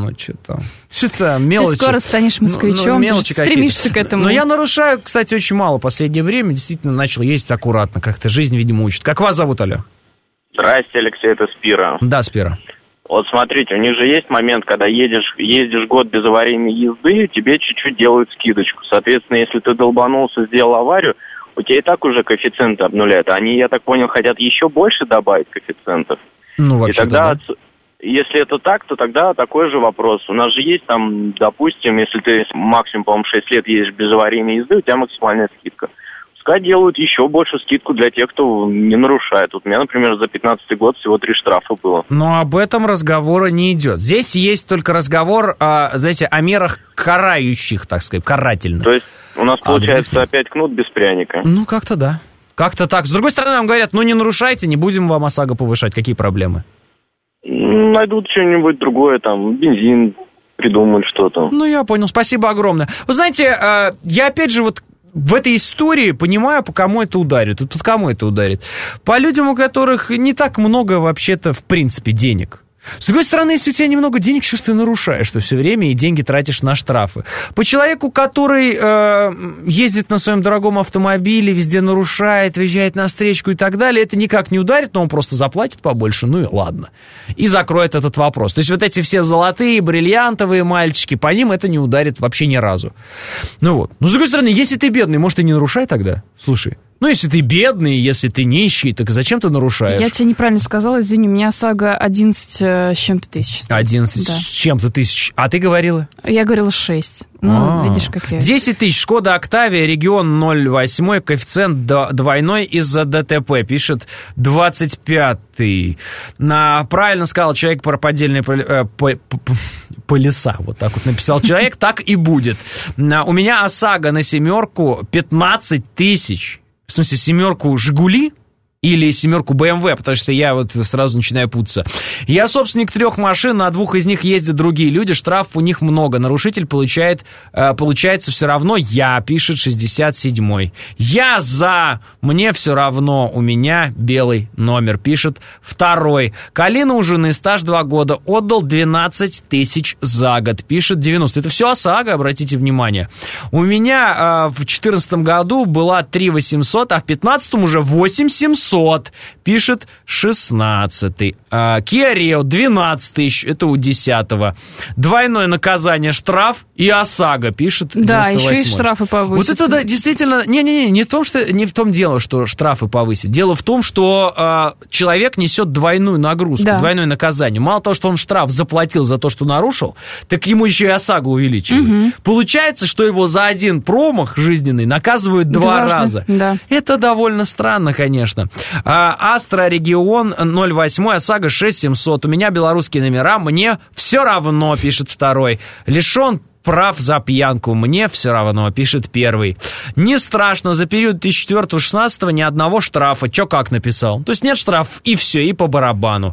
что-то мелочи. Ты скоро станешь москвичом, ты стремишься к этому. Но я нарушаю, кстати, очень мало в последнее время, действительно начал ездить аккуратно, как-то жизнь, видимо, учит. Как вас зовут, алло? Здрасте, Алексей, это Спира. Да, Спира. Смотрите, у них же есть момент, когда ездишь год без аварийной езды, тебе чуть-чуть делают скидочку. Соответственно, если ты долбанулся, сделал аварию, у тебя и так уже коэффициенты обнуляют. Они, я так понял, хотят еще больше добавить коэффициентов. Вообще-то, и тогда, да. Если это так, то тогда такой же вопрос. У нас же есть допустим, если ты максимум, по-моему, 6 лет едешь без аварийной езды, у тебя максимальная скидка. Пускай делают еще больше скидку для тех, кто не нарушает. У меня, например, за 15 год всего 3 штрафа было. Но об этом разговора не идет. Здесь есть только разговор, о мерах карающих, так сказать, карательных. То есть у нас получается опять кнут без пряника? Как-то да. Как-то так. С другой стороны, нам говорят, не нарушайте, не будем вам ОСАГО повышать. Какие проблемы? Найдут что-нибудь другое, бензин придумают что-то. Я понял. Спасибо огромное. Вы знаете, я опять же в этой истории понимаю, по кому это ударит. Тут кому это ударит? По людям, у которых не так много вообще-то в принципе денег. С другой стороны, если у тебя немного денег, что ж ты нарушаешь, что все время и деньги тратишь на штрафы. По человеку, который ездит на своем дорогом автомобиле, везде нарушает, въезжает на встречку и так далее, это никак не ударит, но он просто заплатит побольше, и ладно. И закроет этот вопрос. То есть эти все золотые, бриллиантовые мальчики, по ним это не ударит вообще ни разу. Но с другой стороны, если ты бедный, может, и не нарушай тогда? Слушай. Если ты бедный, если ты нищий, так зачем ты нарушаешь? Я тебе неправильно сказала, извини, у меня ОСАГО 11 с чем-то тысяч. 11 с чем-то тысяч. А ты говорила? Я говорила 6. Видишь, как я... 10 тысяч. Шкода Октавия, регион 08, коэффициент двойной из-за ДТП. Пишет 25-й. Правильно сказал человек про поддельные полиса. Вот так вот написал человек, так и будет. У меня ОСАГО на 7 15 тысяч. В смысле, 7 «Жигули»? Или 7 BMW, потому что я вот сразу начинаю путаться. Я собственник 3 машин, на 2 из них ездят другие люди, штрафов у них много. Нарушитель получается все равно я, пишет 67-й. Я за, мне все равно, у меня белый номер, пишет 2-й. Калина у жены, стаж 2 года, отдал 12 тысяч за год, пишет 90. Это все ОСАГО, обратите внимание. У меня в 2014 году была 3 800, а в 2015 уже 8 700. Пишет 16-й. Kia Rio 12 тысяч, это у 10-го. Двойное наказание, штраф и ОСАГО, пишет 98-й. Да, еще и штрафы повысят. Вот это да, действительно, не в том дело, что штрафы повысят. Дело в том, что человек несет двойную нагрузку, двойное наказание. Мало того, что он штраф заплатил за то, что нарушил, так ему еще и ОСАГО увеличивают. Получается, что его за один промах жизненный наказывают 2 раза. Да. Это довольно странно, конечно. Астра Регион 08, ОСАГО 6700. У меня белорусские номера, мне все равно, пишет 2-й. Лишен прав за пьянку, мне все равно, пишет 1-й. Не страшно, за период 2004-2016 ни одного штрафа. Че как написал? То есть нет штрафов, и все, и по барабану.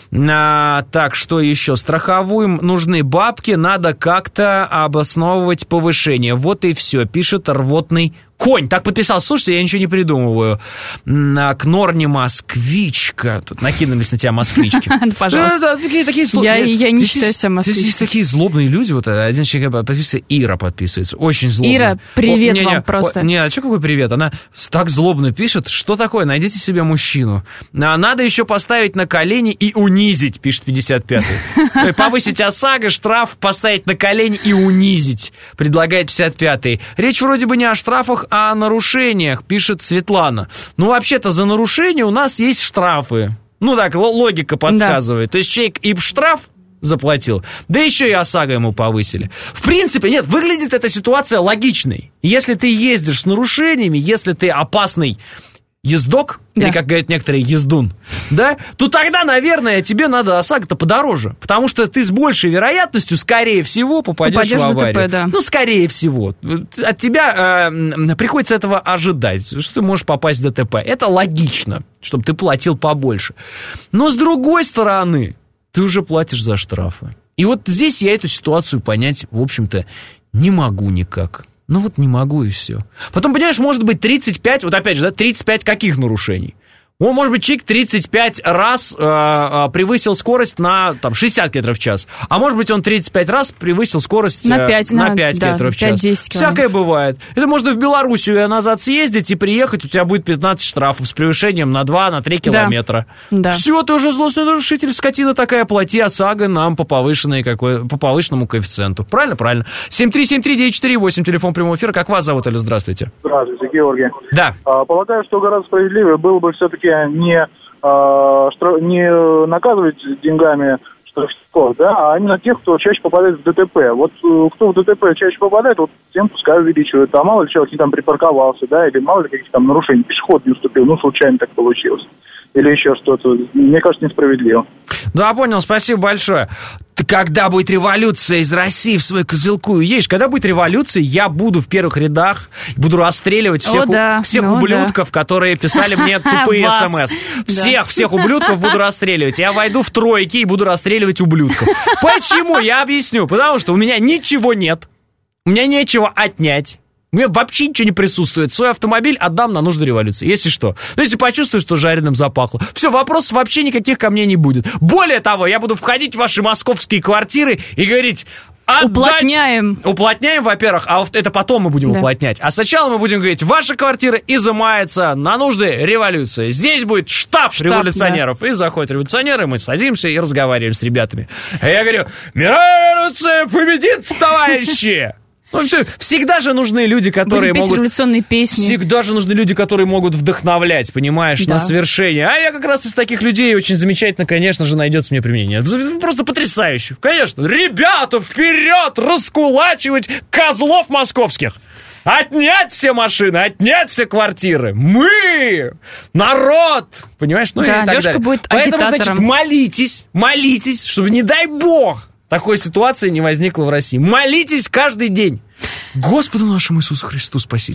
Так, что еще? Страховым нужны бабки, надо как-то обосновывать повышение. Вот и все, пишет рвотный конь. Так подписал. Слушайте, я ничего не придумываю. Кнор не москвичка. Тут накинулись на тебя москвички. Пожалуйста. Такие злобные. Я не считаю себя москвичкой. Здесь такие злобные люди. Вот один человек подписывается, Ира подписывается. Очень злобная. Ира, привет вам просто. Не, что какой привет? Она так злобно пишет. Что такое? Найдите себе мужчину. Надо еще поставить на колени и унизить, пишет 55-й. Повысить ОСАГО, штраф, поставить на колени и унизить, предлагает 55-й. Речь вроде бы не о штрафах, а о нарушениях, пишет Светлана. Ну, вообще-то за нарушение у нас есть штрафы. Ну, так, логика подсказывает. Да. То есть человек и штраф заплатил, да еще и ОСАГО ему повысили. В принципе, нет, выглядит эта ситуация логичной. Если ты ездишь с нарушениями, если ты опасный ездок, или, как говорят некоторые, ездун, да, то тогда, наверное, тебе надо ОСАГО-то подороже, потому что ты с большей вероятностью, скорее всего, попадешь в аварию. ДТП, да. Ну, скорее всего. От тебя приходится этого ожидать, что ты можешь попасть в ДТП. Это логично, чтобы ты платил побольше. Но, с другой стороны, ты уже платишь за штрафы. И вот здесь я эту ситуацию понять, в общем-то, не могу никак. Ну вот не могу, и все. Потом, понимаешь, может быть 35, вот опять же, да, 35 каких нарушений? Может быть, человек 35 раз превысил скорость на там, 60 км в час. А может быть, он 35 раз превысил скорость на 5 км в час. 5-10 Всякое бывает. Это можно в Белоруссию назад съездить и приехать, у тебя будет 15 штрафов с превышением на 2-3 километра. Да. Все, ты уже злостный нарушитель, скотина такая, плати ОСАГО нам по повышенному коэффициенту. Правильно? Правильно. 7373948, телефон прямого эфира. Как вас зовут, или здравствуйте? Здравствуйте, Георгий. Да. Полагаю, что гораздо справедливее было бы все-таки не наказывать деньгами штрафников, да, а именно тех, кто чаще попадает в ДТП. Вот кто в ДТП чаще попадает, вот тем пускай увеличивают. А мало ли человек не там припарковался, да, или мало ли каких там нарушений, пешеход не уступил, ну, случайно так получилось. Или еще что-то. Мне кажется, несправедливо. Да, понял, спасибо большое. Когда будет революция из России в свою Козылкую едешь? Когда будет революция, я буду в первых рядах, буду расстреливать всех ублюдков, которые писали мне тупые смс. Всех ублюдков буду расстреливать. Я войду в тройки и буду расстреливать ублюдков. Почему? Я объясню. Потому что у меня ничего нет. У меня нечего отнять. У меня вообще ничего не присутствует. Свой автомобиль отдам на нужды революции, если что. Ну, если почувствую, что жареным запахло. Все, вопросов вообще никаких ко мне не будет. Более того, я буду входить в ваши московские квартиры и говорить... Уплотняем. Уплотняем, во-первых, а это потом мы будем уплотнять. А сначала мы будем говорить, ваша квартира изымается на нужды революции. Здесь будет штаб революционеров. Да. И заходят революционеры, мы садимся и разговариваем с ребятами. А я говорю, революция победит, товарищи! Ну, всегда же нужны люди, которые могут... революционные песни. Всегда же нужны люди, которые могут вдохновлять, понимаешь, на свершение. А я как раз из таких людей очень замечательно, конечно же, найдется мне применение. Просто потрясающе. Конечно. Ребята, вперед! Раскулачивать козлов московских! Отнять все машины, отнять все квартиры. Мы! Народ! Понимаешь? Ну да, и так Лёшка далее. будет Поэтому, агитатором. значит, молитесь, чтобы, не дай бог, такой ситуации не возникло в России. Молитесь каждый день. Господу нашему Иисусу Христу, Спасителю.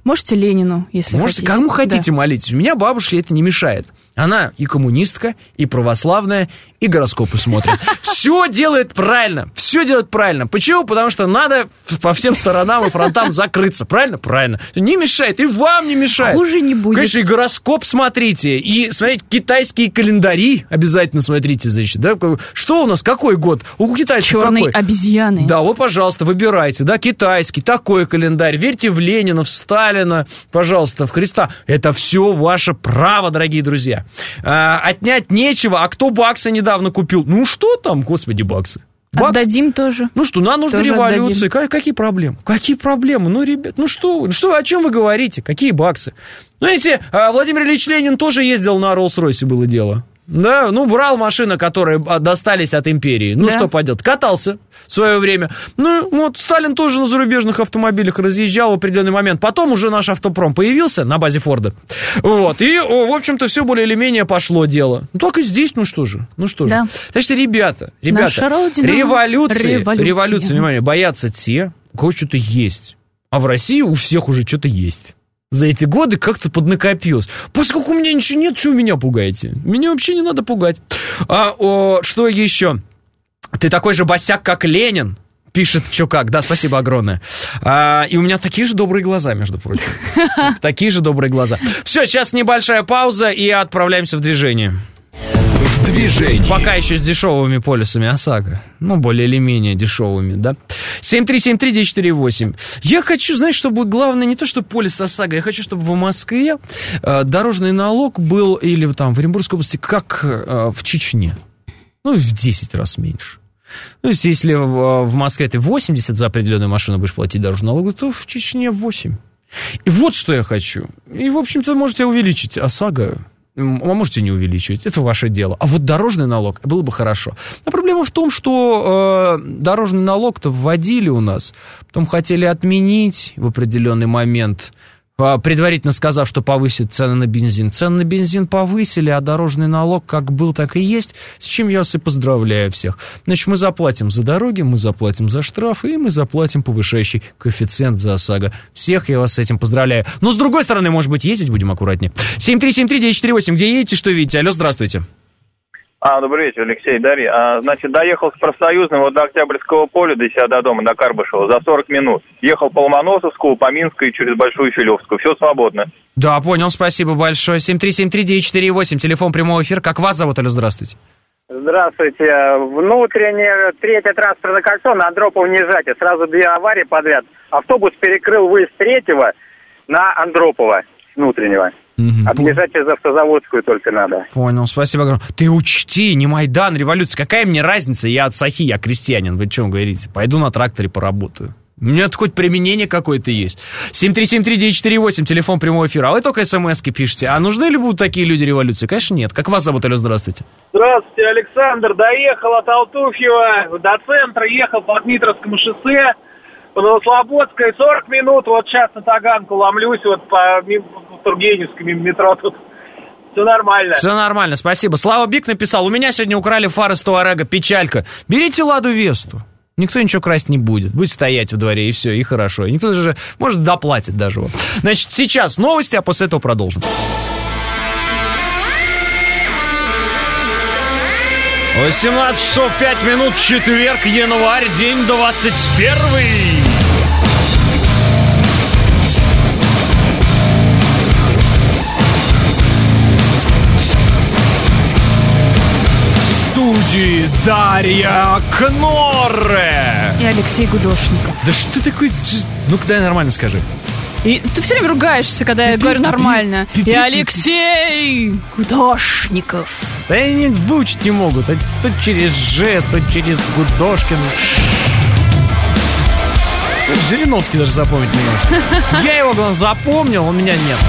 Можете Ленину, если Можете, хотите. кому хотите Да. молитесь. У меня бабушке это не мешает. Она и коммунистка, и православная, и гороскопы смотрит. Все делает правильно. Все делает правильно. Почему? Потому что надо по всем сторонам и фронтам закрыться. Правильно? Правильно. Не мешает. И вам не мешает. Хуже не будет. Конечно, и гороскоп смотрите. И смотрите, китайские календари обязательно смотрите, значит. Да? Что у нас? Какой год? У китайцев Черные какой? обезьяны. Да, вот, пожалуйста, выбирайте. Да, китайский, такой календарь. Верьте в Ленина, в Сталина, пожалуйста, в Христа. Это все ваше право, дорогие друзья. Отнять нечего. А кто баксы недавно купил? Ну, что там, господи, баксы? Отдадим тоже. Ну что, нам нужна Тоже революция. Какие проблемы? Какие проблемы? Ну, ребят, ну что, о чем вы говорите? Какие баксы? Ну, видите, Владимир Ильич Ленин тоже ездил на Роллс-Ройсе, было дело. Да, ну, брал машины, которые достались от империи. Ну, да. Что поделать? Катался в свое время. Ну, вот Сталин тоже на зарубежных автомобилях разъезжал в определенный момент. Потом уже наш автопром появился на базе Форда. Вот, и, в общем-то, все более или менее пошло дело. Ну, только здесь, ну что же. Да. Значит, ребята, Наша Родина. революции, внимание, боятся те, у кого что-то есть. А в России у всех уже что-то есть. За эти годы как-то поднакопилось. Поскольку у меня ничего нет, что вы меня пугаете? Меня вообще не надо пугать. Что еще? Ты такой же босяк, как Ленин, пишет Чукак. Да, спасибо огромное. И у меня такие же добрые глаза, между прочим. Такие же добрые глаза. Все, сейчас небольшая пауза и отправляемся в движение. В движении. Пока еще с дешевыми полюсами ОСАГО. Ну, более или менее дешевыми, да. 7373948. Я хочу, знаешь, чтобы главное не то, что полис ОСАГО, я хочу, чтобы в Москве дорожный налог был, или там в Оренбургской области, как в Чечне. Ну, в 10 раз меньше. Ну, если в Москве ты 80 за определенную машину будешь платить дорожный налог, то в Чечне 8. И вот что я хочу. И, в общем-то, можете увеличить ОСАГО. А можете не увеличивать, это ваше дело. А вот дорожный налог было бы хорошо. Но проблема в том, что дорожный налог-то вводили у нас, потом хотели отменить в определенный момент, предварительно сказав, что повысят цены на бензин. Цены на бензин повысили, а дорожный налог как был, так и есть, с чем я вас и поздравляю всех. Значит, мы заплатим за дороги, мы заплатим за штрафы, и мы заплатим повышающий коэффициент за ОСАГО. Всех я вас с этим поздравляю. Но, с другой стороны, может быть, ездить будем аккуратнее. 7373948, где едете, что видите? Алло, здравствуйте. Добрый вечер, Алексей, Дарья. Значит, доехал с Профсоюзного до Октябрьского поля, до себя до дома, до Карбышева, за 40 минут. Ехал по Ломоносовскому, по Минской, через Большую Филевскую. Все свободно. Да, понял, спасибо большое. 7373948, телефон прямого эфира. Как вас зовут? Алло, здравствуйте. Здравствуйте. Внутреннее третье транспортное кольцо на Андропова-Нежате. Сразу 2 аварии подряд. Автобус перекрыл выезд 3-го на Андропова внутреннего. Объезжать через Автозаводскую только надо. Понял, спасибо огромное. Ты учти, не Майдан, революция. Какая мне разница? Я от Сахи, я крестьянин. Вы о чем говорите? Пойду на тракторе поработаю. У меня хоть применение какое-то есть. 7373948, телефон прямого эфира. А вы только смс-ки пишете. А нужны ли будут такие люди революции? Конечно, нет. Как вас зовут? Алло, здравствуйте. Здравствуйте, Александр. Доехал от Алтуфьева до центра, ехал по Дмитровскому шоссе, по Новослободской, 40 минут. Вот сейчас на Таганку ломлюсь, вот по Тургеневскому метро тут. Все нормально. Все нормально, спасибо. Слава Бик написал: у меня сегодня украли фары с Туарега, печалька. Берите Ладу Весту. Никто ничего красть не будет. Будет стоять во дворе, и все, и хорошо. И никто же, может, доплатит даже. Вот. Значит, сейчас новости, а после этого продолжим. 18 часов 5 минут, четверг, январь, день 21. В студии Дарья Кнорре и Алексей Гудошников. Да что такое? Ну-ка, дай нормально скажи. И ты все время ругаешься, когда я говорю нормально. И Алексей Гудошников. Да они выучить не могут. То через Ж, то через Гудошкин. Жириновский даже запомнить не может. Я его, главное, запомнил, у меня нет.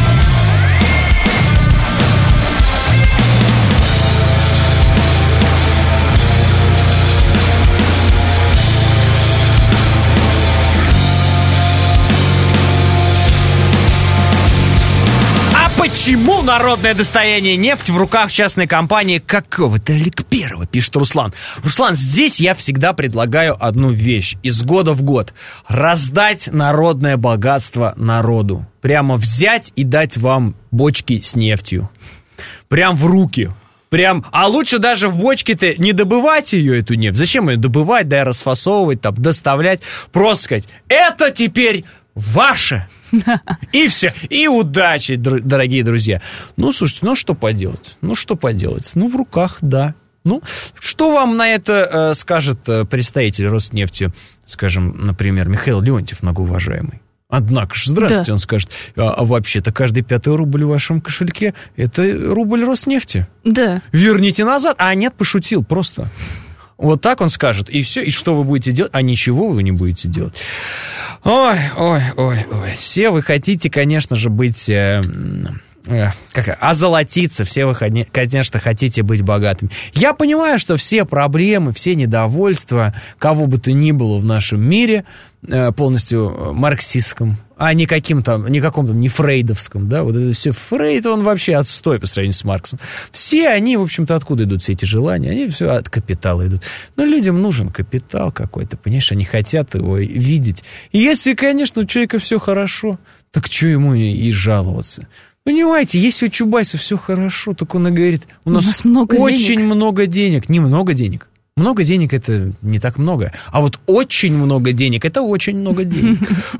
Почему народное достояние нефть в руках частной компании какого-то Аликперова, пишет Руслан. Руслан, здесь я всегда предлагаю одну вещь. Из года в год раздать народное богатство народу. Прямо взять и дать вам бочки с нефтью. Прям в руки. Прям, а лучше даже в бочке-то не добывать ее, эту нефть. Зачем ее добывать, да и расфасовывать, там, доставлять. Просто сказать, это теперь ваше. И все. И удачи, дорогие друзья. Ну, слушайте, ну что поделать? Ну, в руках, да. Ну, что вам на это скажет представитель Роснефти, скажем, например, Михаил Леонтьев, многоуважаемый? Однако же, здравствуйте, да. Он скажет, а вообще-то каждый 5-й рубль в вашем кошельке – это рубль Роснефти. Да. Верните назад. А нет, пошутил просто. Вот так он скажет, и все. И что вы будете делать? А ничего вы не будете делать. Ой. Все вы хотите, конечно же, быть... озолотиться, все вы, конечно, хотите быть богатыми. Я понимаю, что все проблемы, все недовольства, кого бы то ни было в нашем мире, полностью марксистском, а не каком-то не фрейдовском, да, вот это все Фрейд, он вообще отстой по сравнению с Марксом. Все они, в общем-то, откуда идут все эти желания? Они все от капитала идут. Но людям нужен капитал какой-то, понимаешь, они хотят его видеть. И если, конечно, у человека все хорошо, так что ему и жаловаться? Понимаете, если у Чубайса все хорошо, так он и говорит, у нас много очень денег. Много денег. Не много денег. Много денег – это не так много. А вот очень много денег – это очень много денег.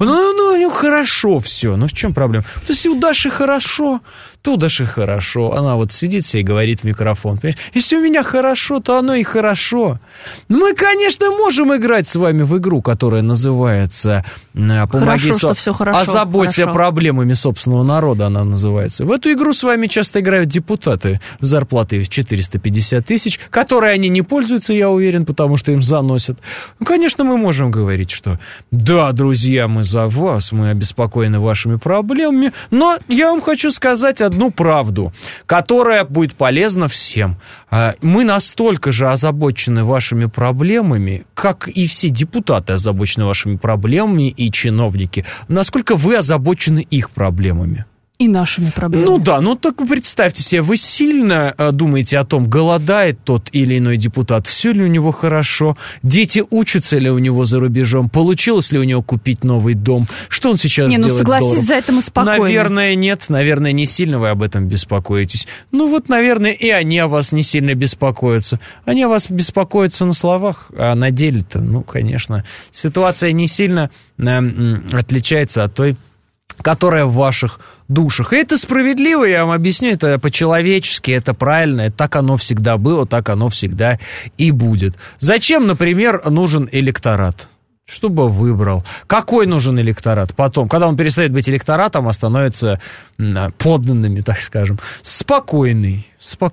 Ну, хорошо все. Ну, в чем проблема? То есть, у Даши хорошо, то у Даши хорошо. Она вот сидит себе и говорит в микрофон. Понимаешь? Если у меня хорошо, то оно и хорошо. Мы, конечно, можем играть с вами в игру, которая называется «Помоги, озаботься проблемами собственного народа», она называется. В эту игру с вами часто играют депутаты с зарплатой в 450 тысяч, которые они не пользуются, я уверен, потому что им заносят. Ну, конечно, мы можем говорить, что да, друзья, мы за вас, мы обеспокоены вашими проблемами, но я вам хочу сказать одну правду, которая будет полезна всем. Мы настолько же озабочены вашими проблемами, как и все депутаты озабочены вашими проблемами и чиновники, насколько вы озабочены их проблемами. И нашими проблемами. Ну да, ну так представьте себе, вы сильно думаете о том, голодает тот или иной депутат, все ли у него хорошо, дети учатся ли у него за рубежом, получилось ли у него купить новый дом, что он сейчас делает здорово. Согласись, за это мы спокойны. Наверное, нет, наверное, не сильно вы об этом беспокоитесь. Ну вот, наверное, и они о вас не сильно беспокоятся. Они о вас беспокоятся на словах, а на деле-то, ну, конечно, ситуация не сильно отличается от той, которая в ваших душах. И это справедливо, я вам объясню, это по-человечески, это правильно, так оно всегда было, так оно всегда и будет. Зачем, например, нужен электорат? Чтобы выбрал. Какой нужен электорат? Потом, когда он перестает быть электоратом, а становится подданными, так скажем. Спокойный.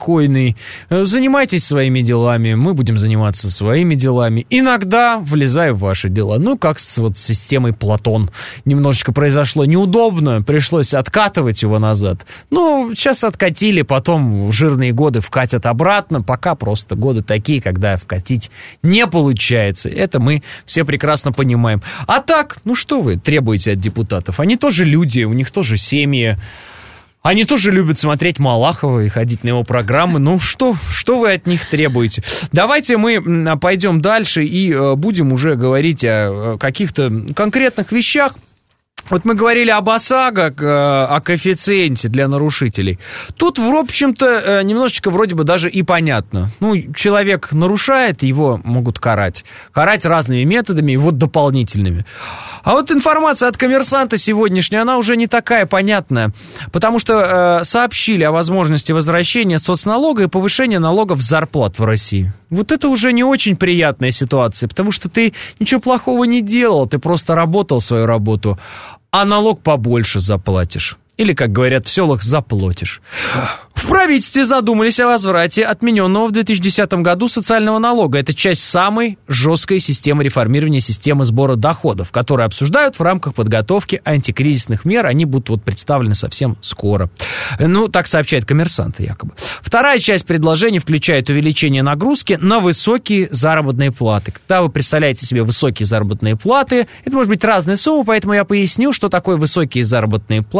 Занимайтесь своими делами, мы будем заниматься своими делами. Иногда влезая в ваши дела. Ну, как с системой Платон. Немножечко произошло неудобно, пришлось откатывать его назад. Ну, сейчас откатили, потом в жирные годы вкатят обратно. Пока просто годы такие, когда вкатить не получается. Это мы все прекрасно понимаем. А так, ну что вы требуете от депутатов? Они тоже люди, у них тоже семьи. Они тоже любят смотреть Малахова и ходить на его программы. Ну, что вы от них требуете? Давайте мы пойдем дальше и будем уже говорить о каких-то конкретных вещах. Вот мы говорили об ОСАГО, о коэффициенте для нарушителей. Тут, в общем-то, немножечко вроде бы даже и понятно. Ну, человек нарушает, его могут карать. Карать разными методами, и вот дополнительными. А вот информация от «Коммерсанта» сегодняшняя, она уже не такая понятная. Потому что сообщили о возможности возвращения соцналога и повышения налогов с зарплат в России. Вот это уже не очень приятная ситуация, потому что ты ничего плохого не делал, ты просто работал свою работу, а налог побольше заплатишь. Или, как говорят в селах, заплатишь. В правительстве задумались о возврате отмененного в 2010 году социального налога. Это часть самой жесткой системы реформирования системы сбора доходов, которые обсуждают в рамках подготовки антикризисных мер. Они будут вот представлены совсем скоро. Ну, так сообщает «Коммерсант» якобы. Вторая часть предложений включает увеличение нагрузки на высокие заработные платы. Когда вы представляете себе высокие заработные платы, это может быть разные суммы, поэтому я поясню, что такое высокие заработные платы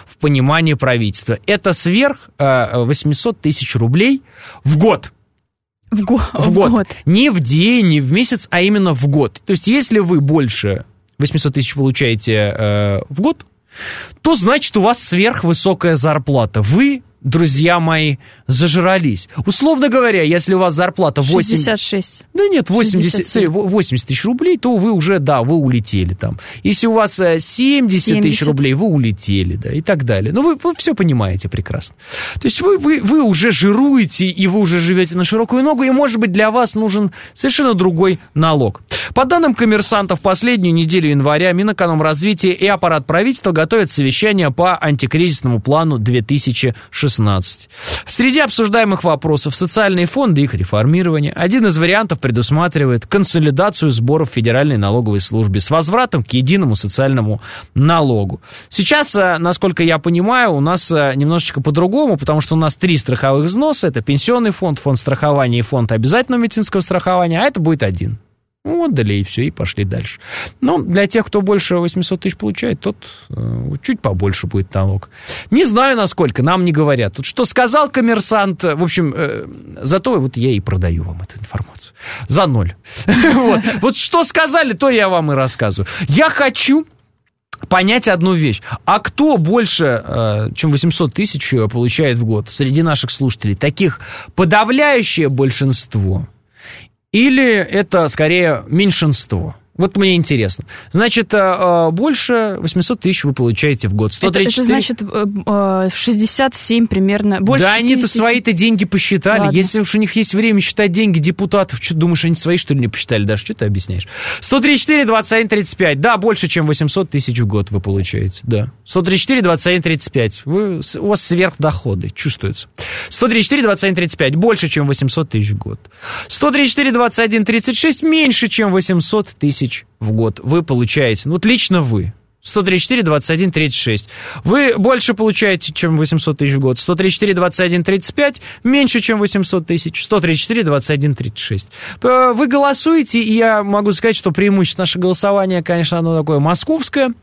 в понимании правительства. Это сверх 800 тысяч рублей в год. В год. Не в день, не в месяц, а именно в год. То есть, если вы больше 800 тысяч получаете в год, то значит у вас сверхвысокая зарплата. Вы, друзья мои, зажрались. Условно говоря, если у вас зарплата 66. Да нет, 80 тысяч рублей, то вы уже, вы улетели там. Если у вас 70 тысяч рублей, вы улетели, и так далее. Ну, вы все понимаете прекрасно. То есть вы уже жируете, и вы уже живете на широкую ногу, и, может быть, для вас нужен совершенно другой налог. По данным «Коммерсанта», в последнюю неделю января Минэкономразвития и аппарат правительства готовят совещание по антикризисному плану 2016. Среди обсуждаемых вопросов социальные фонды и их реформирование. Один из вариантов предусматривает консолидацию сборов Федеральной налоговой службе с возвратом к единому социальному налогу. Сейчас, насколько я понимаю, у нас немножечко по-другому, потому что у нас 3 страховых взноса. Это пенсионный фонд, фонд страхования и фонд обязательного медицинского страхования, а это будет один. Отдали, и все, и пошли дальше. Но для тех, кто больше 800 тысяч получает, тот чуть побольше будет налог. Не знаю, насколько, нам не говорят. Тут что сказал «Коммерсант», в общем, зато вот я и продаю вам эту информацию. За 0. Вот что сказали, то я вам и рассказываю. Я хочу понять одну вещь. А кто больше, чем 800 тысяч получает в год среди наших слушателей? Таких подавляющее большинство? Или это, скорее, меньшинство? Вот мне интересно. Значит, больше 800 тысяч вы получаете в год. 134... Это значит 67 примерно. Больше да 67... они-то свои-то деньги посчитали. Ладно. Если уж у них есть время считать деньги депутатов, что думаешь, они свои, что ли, не посчитали? Даже что ты объясняешь? 134, 21, 35. Да, больше, чем 800 тысяч в год вы получаете. Да. 134, 21, 35. У вас сверхдоходы чувствуются. 134, 21, 35. Больше, чем 800 тысяч в год. 134, 21, 36. Меньше, чем 800 тысяч в год вы получаете. Вот лично вы. 134, 21, 36. Вы больше получаете, чем 800 тысяч в год. 134, 21, 35. Меньше, чем 800 тысяч. 134, 21, 36. Вы голосуете, и я могу сказать, что преимущество нашего голосования, конечно, оно такое московское.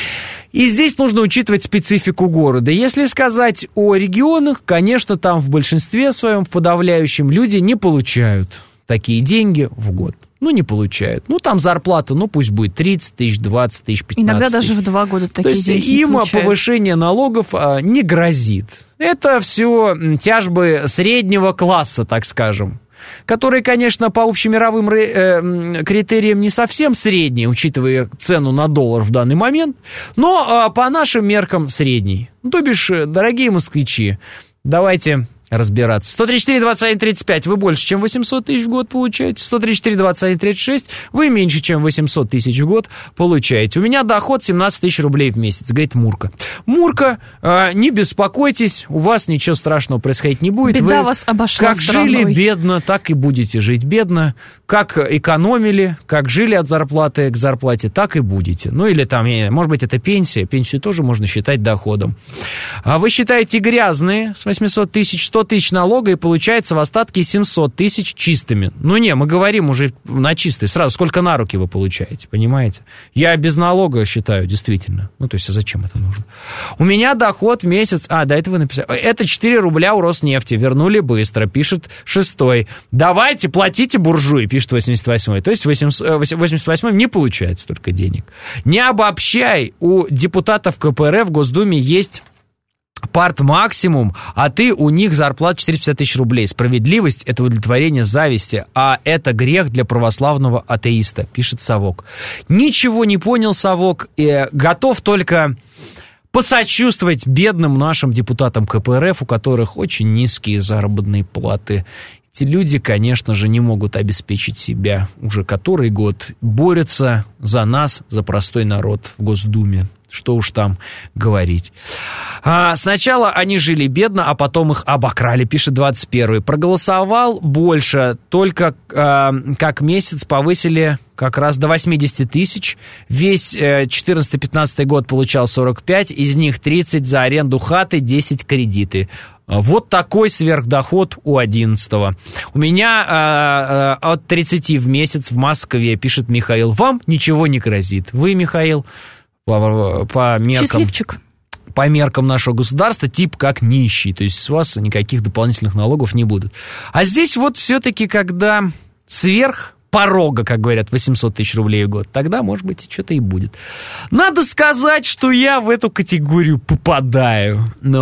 И здесь нужно учитывать специфику города. Если сказать о регионах, конечно, там в большинстве своем, в подавляющем, люди не получают такие деньги в год. Не получают. Там зарплата, пусть будет 30 тысяч, 20 тысяч, 15 Иногда тысяч. даже в 2 года такие деньги. То есть им повышение налогов не грозит. Это все тяжбы среднего класса, так скажем, которые, конечно, по общемировым критериям не совсем средние, учитывая цену на доллар в данный момент, но по нашим меркам средний. То бишь, дорогие москвичи, давайте разбираться. 134, 21, 35. Вы больше, чем 800 тысяч в год получаете. 134, 21, 36. Вы меньше, чем 800 тысяч в год получаете. У меня доход 17 тысяч рублей в месяц, говорит Мурка. Мурка, не беспокойтесь, у вас ничего страшного происходить не будет. Беда вы вас обошла как стороной. жили бедно, так и будете жить бедно. Как экономили, как жили от зарплаты к зарплате, так и будете. Или там, может быть, это пенсия. Пенсию тоже можно считать доходом. А вы считаете грязные с 800 тысяч, 100 тысяч налога, и получается в остатке 700 тысяч чистыми. Мы говорим уже на чистые. Сразу, сколько на руки вы получаете, понимаете? Я без налога считаю, действительно. То есть, а зачем это нужно? У меня доход в месяц... да, это вы написали. Это 4 рубля у Роснефти. Вернули быстро, пишет 6-й. Давайте, платите буржуи, пишет 88-й. То есть, 88-й не получает столько денег. Не обобщай. У депутатов КПРФ в Госдуме есть... парт-максимум, а ты у них зарплата 450 тысяч рублей. Справедливость – это удовлетворение зависти, а это грех для православного атеиста, пишет Совок. Ничего не понял Совок, готов только посочувствовать бедным нашим депутатам КПРФ, у которых очень низкие заработные платы. Эти люди, конечно же, не могут обеспечить себя. Уже который год борются за нас, за простой народ в Госдуме. Что уж там говорить. Сначала они жили бедно, а потом их обокрали, пишет 21-й. Проголосовал больше, только как месяц повысили как раз до 80 тысяч. Весь 14-15 год получал 45, из них 30 за аренду хаты, 10 кредиты. Вот такой сверхдоход у 11-го. У меня от 30 в месяц в Москве, пишет Михаил. Вам ничего не грозит. Вы, Михаил, по меркам... Счастливчик. по меркам нашего государства, тип как нищий. То есть с вас никаких дополнительных налогов не будут. А здесь вот все-таки, когда сверх порога, как говорят, 800 тысяч рублей в год, тогда, может быть, что-то и будет. Надо сказать, что я в эту категорию попадаю.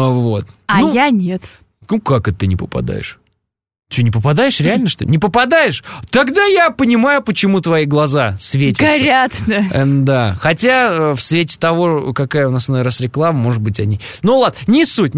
Я нет. Ну, как это ты не попадаешь? Что, не попадаешь? Реально, что ли? Не попадаешь? Тогда я понимаю, почему твои глаза светятся. Горят, да. Да. Хотя в свете того, какая у нас, наверное, реклама, может быть, они... Ну, ладно, не суть.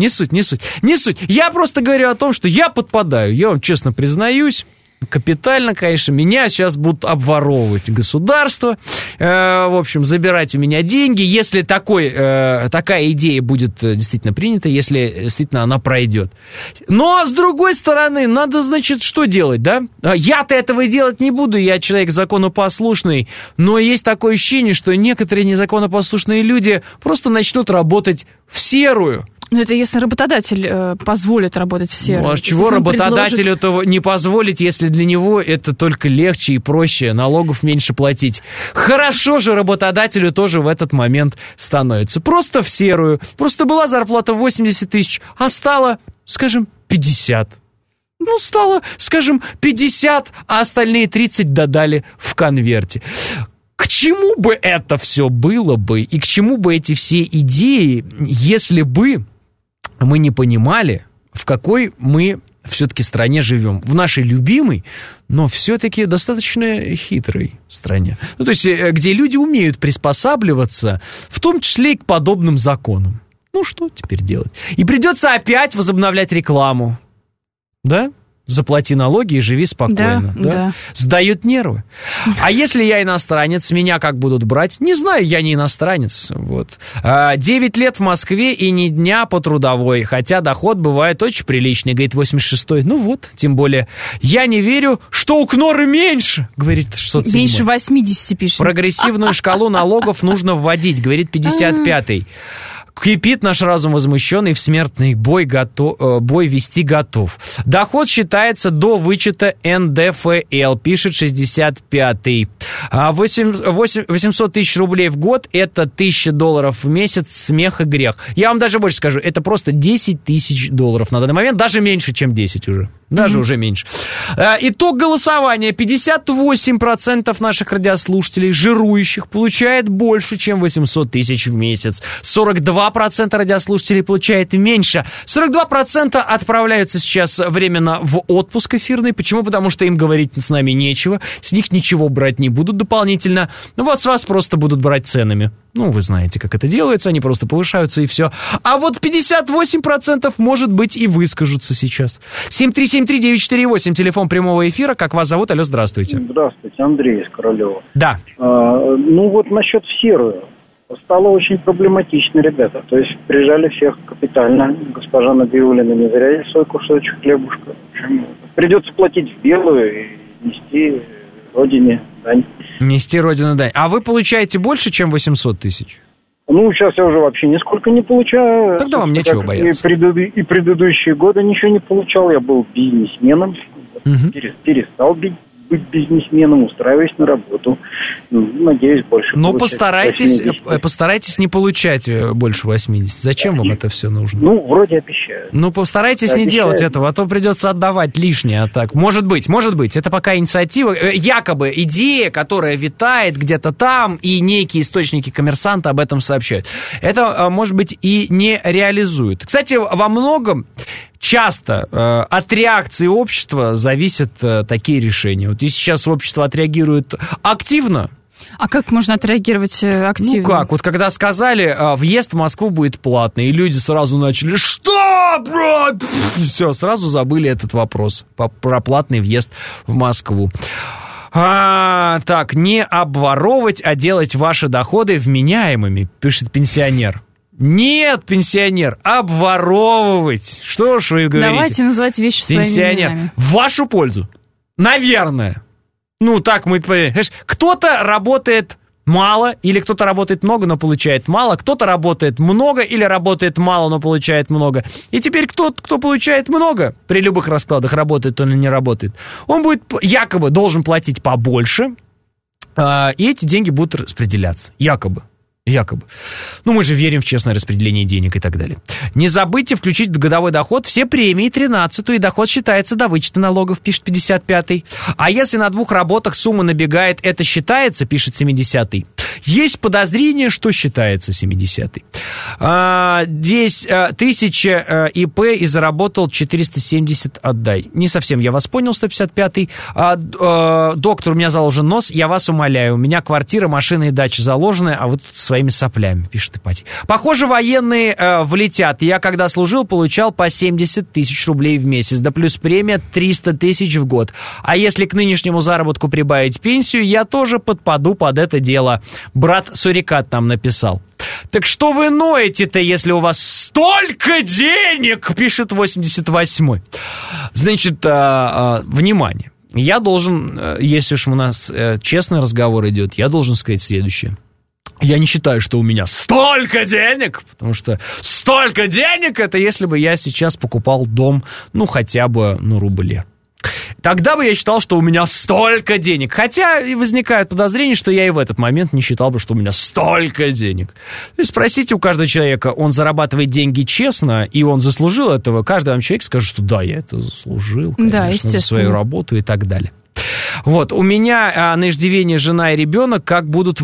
Я просто говорю о том, что я подпадаю. Я вам честно признаюсь. Капитально, конечно, меня сейчас будут обворовывать государство, в общем, забирать у меня деньги, если такая идея будет действительно принята, если действительно она пройдет. Но, с другой стороны, надо, значит, что делать, да? Я-то этого делать не буду, я человек законопослушный, но есть такое ощущение, что некоторые незаконопослушные люди просто начнут работать в серую. Ну, это если работодатель позволит работать в серую. Ну, а чего работодателю этого не позволить, если для него это только легче и проще, налогов меньше платить? Хорошо же работодателю тоже в этот момент становится. Просто в серую. Просто была зарплата 80 тысяч, а стало, скажем, 50. Ну, стало, скажем, 50, а остальные 30 додали в конверте. К чему бы это все было бы, и к чему бы эти все идеи, если бы мы не понимали, в какой мы все-таки стране живем. В нашей любимой, но все-таки достаточно хитрой стране. Ну, то есть, где люди умеют приспосабливаться, в том числе и к подобным законам. Ну, что теперь делать? И придется опять возобновлять рекламу. Да? Заплати налоги и живи спокойно. Да? Сдают нервы. А если я иностранец, меня как будут брать? Не знаю, я не иностранец. 9 лет в Москве и ни дня по трудовой, хотя доход бывает очень приличный, говорит 86-й. Ну вот, тем более. Я не верю, что у Кноры меньше, говорит 607-й. Меньше 80 пишет. Прогрессивную шкалу налогов нужно вводить, говорит 55-й. Кипит наш разум возмущенный, в смертный бой вести готов. Доход считается до вычета НДФЛ, пишет 65-й. 800 тысяч рублей в год – это $1000 в месяц, смех и грех. Я вам даже больше скажу, это просто $10 тысяч на данный момент, даже меньше, чем 10 уже. Даже уже меньше. Итог голосования. 58% наших радиослушателей, жирующих, получает больше, чем 800 тысяч в месяц. 42% радиослушателей получает меньше. 42% отправляются сейчас временно в отпуск эфирный. Почему? Потому что им говорить с нами нечего. С них ничего брать не будут дополнительно. Вот с вас просто будут брать ценами. Ну, вы знаете, как это делается. Они просто повышаются и все. А вот 58% может быть и выскажутся сейчас. 7373948, телефон прямого эфира. Как вас зовут? Алло, здравствуйте. Здравствуйте, Андрей из Королева. Да. Ну вот насчет в серую. Стало очень проблематично, ребята. То есть прижали всех капитально. Госпожа Набиуллина не зря ей свой кусочек хлебушка. В общем, придется платить в белую и нести родине дань. Нести родину дань. А вы получаете больше, чем 800 тысяч? Ну, сейчас я уже вообще нисколько не получаю. Тогда вам нечего бояться. И предыдущие годы ничего не получал. Я был бизнесменом. Перестал быть бизнесменом, устраиваюсь на работу. Надеюсь, больше. Но постарайтесь не получать больше 80. Зачем вам это все нужно? Ну, вроде обещают. Ну, постарайтесь не делать этого, а то придется отдавать лишнее. А так, может быть. Это пока инициатива, якобы идея, которая витает где-то там, и некие источники коммерсанта об этом сообщают. Это, может быть, и не реализуют. Кстати, во многом часто от реакции общества зависят такие решения. Вот если сейчас общество отреагирует активно. А как можно отреагировать активно? Ну как, вот когда сказали, въезд в Москву будет платный, и люди сразу начали, что, бро? Все, сразу забыли этот вопрос про платный въезд в Москву. Так, не обворовывать, а делать ваши доходы вменяемыми, пишет пенсионер. Нет, пенсионер, обворовывать. Что ж вы говорите? Давайте называть вещи своими именами. В вашу пользу. Наверное. Ну, так мы... Кто-то работает мало, или кто-то работает много, но получает мало. Кто-то работает много, или работает мало, но получает много. И теперь кто получает много, при любых раскладах, работает он или не работает, он будет якобы должен платить побольше, и эти деньги будут распределяться. Якобы. Ну, мы же верим в честное распределение денег и так далее. Не забудьте включить в годовой доход все премии 13-ю, и доход считается до вычета налогов, пишет 55-й. А если на 2 работах сумма набегает, это считается, пишет 70-й. Есть подозрение, что считается 70-й. Здесь 1000 ИП и заработал 470 отдай. Не совсем я вас понял, 155-й. Доктор, у меня заложен нос, я вас умоляю. У меня квартира, машина и дача заложены, а вы тут своими соплями, пишет Ипатий. Похоже, военные влетят. Я, когда служил, получал по 70 тысяч рублей в месяц, да плюс премия 300 тысяч в год. А если к нынешнему заработку прибавить пенсию, я тоже подпаду под это дело. Брат Сурикат нам написал. Так что вы ноете-то, если у вас столько денег, пишет 88-й. Значит, внимание. Я должен, если уж у нас честный разговор идет, я должен сказать следующее. Я не считаю, что у меня столько денег, потому что столько денег, это если бы я сейчас покупал дом, ну, хотя бы на рубле. Тогда бы я считал, что у меня столько денег. Хотя возникает подозрение, что я и в этот момент не считал бы, что у меня столько денег. То есть спросите у каждого человека, он зарабатывает деньги честно, и он заслужил этого. Каждый вам человек скажет, что да, я это заслужил, конечно, да, естественно, за свою работу и так далее. Вот, у меня на иждивении жена и ребенок, как будут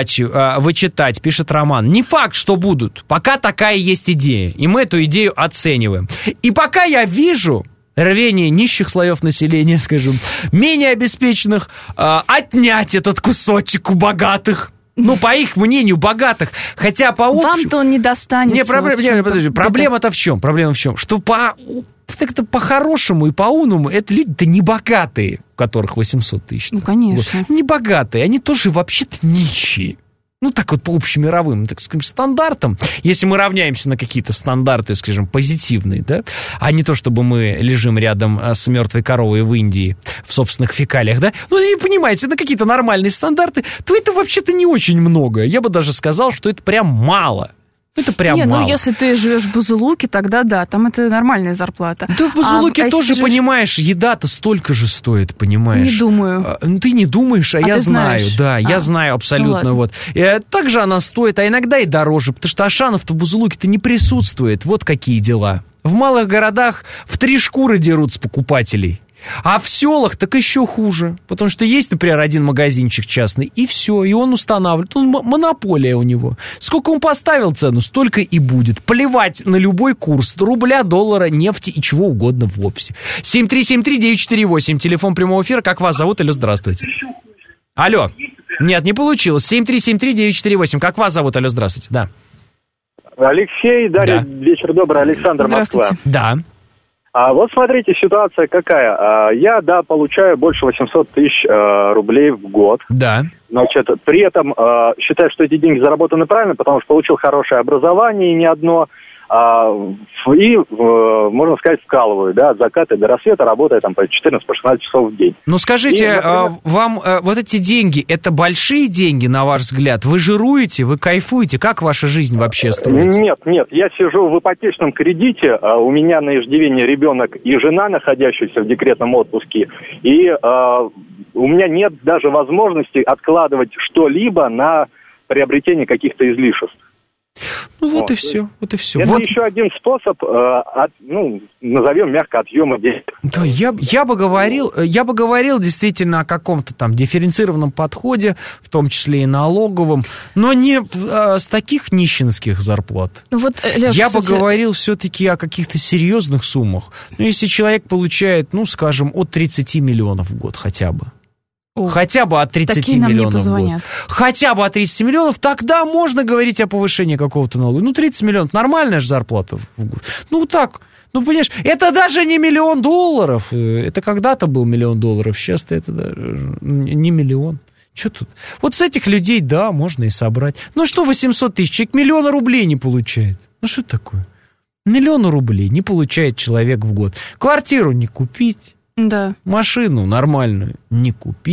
вычитать, пишет Роман. Не факт, что будут, пока такая есть идея, и мы эту идею оцениваем. И пока я вижу рвение нищих слоев населения, скажем, менее обеспеченных, отнять этот кусочек у богатых. Ну, по их мнению, богатых. Хотя по общему... Вам-то он не достанется. Не, проблема-то в чем? Проблема в чем? Что по-хорошему и по-умному это люди-то не богатые, у которых 800 тысяч. Ну, конечно. Вот. Не богатые, они тоже вообще-то нищие. Ну, так вот, по общемировым, так скажем, стандартам, если мы равняемся на какие-то стандарты, скажем, позитивные, да, а не то, чтобы мы лежим рядом с мертвой коровой в Индии в собственных фекалиях, да, ну, не понимаете, на какие-то нормальные стандарты, то это вообще-то не очень много. Я бы даже сказал, что это прям мало. Это прям мало. Ну, если ты живешь в Бузулуке, тогда да, там это нормальная зарплата. Да в Бузулуке тоже, понимаешь, еда-то столько же стоит, понимаешь. Не думаю. Ты не думаешь, я знаю. Знаешь. Да, я знаю абсолютно. Ну, вот. Так же она стоит, а иногда и дороже, потому что Ашанов-то в Бузулуке-то не присутствует. Вот какие дела. В малых городах в 3 шкуры дерут с покупателей. А в селах так еще хуже, потому что есть, например, один магазинчик частный, и все, и он устанавливает, монополия у него. Сколько он поставил цену, столько и будет. Плевать на любой курс, рубля, доллара, нефти и чего угодно вовсе. 7373948, телефон прямого эфира, как вас зовут? Алло, здравствуйте. Алло, нет, не получилось. 7373948, как вас зовут? Алло, здравствуйте, да. Алексей, Дарья, да. Вечер добрый, Александр, Москва. Да. Вот смотрите, ситуация какая. Я, получаю больше 800 тысяч рублей в год. Да. Значит, при этом считаю, что эти деньги заработаны правильно, потому что получил хорошее образование, не одно. И, можно сказать, вкалываю, да, от заката до рассвета, работая там по 14-16 часов в день. Ну, скажите, и, например, вам вот эти деньги, это большие деньги, на ваш взгляд? Вы жируете, вы кайфуете? Как ваша жизнь вообще строится? Нет, я сижу в ипотечном кредите, у меня на иждивении ребенок и жена, находящаяся в декретном отпуске, и у меня нет даже возможности откладывать что-либо на приобретение каких-то излишеств. Ну вот и все, вот и все. Это вот. еще один способ, назовем мягко, отъема денег. Да, я бы говорил действительно о каком-то там дифференцированном подходе, в том числе и налоговом, но не с таких нищенских зарплат. Ну, вот, Лев, я бы говорил все-таки о каких-то серьезных суммах. Ну, если человек получает, скажем, от 30 миллионов в год хотя бы. Хотя бы от 30 миллионов в год. Хотя бы от 30 миллионов, тогда можно говорить о повышении какого-то налога. 30 миллионов, нормальная же зарплата в год. Так, понимаешь, это даже не $1 миллион. Это когда-то был $1 миллион, сейчас-то это даже не миллион. Что тут? Вот с этих людей, да, можно и собрать. 800 тысяч, человек 1 000 000 рублей не получает. Что это такое? 1 000 000 рублей не получает человек в год. Квартиру не купить. Да. Машину нормальную не купить,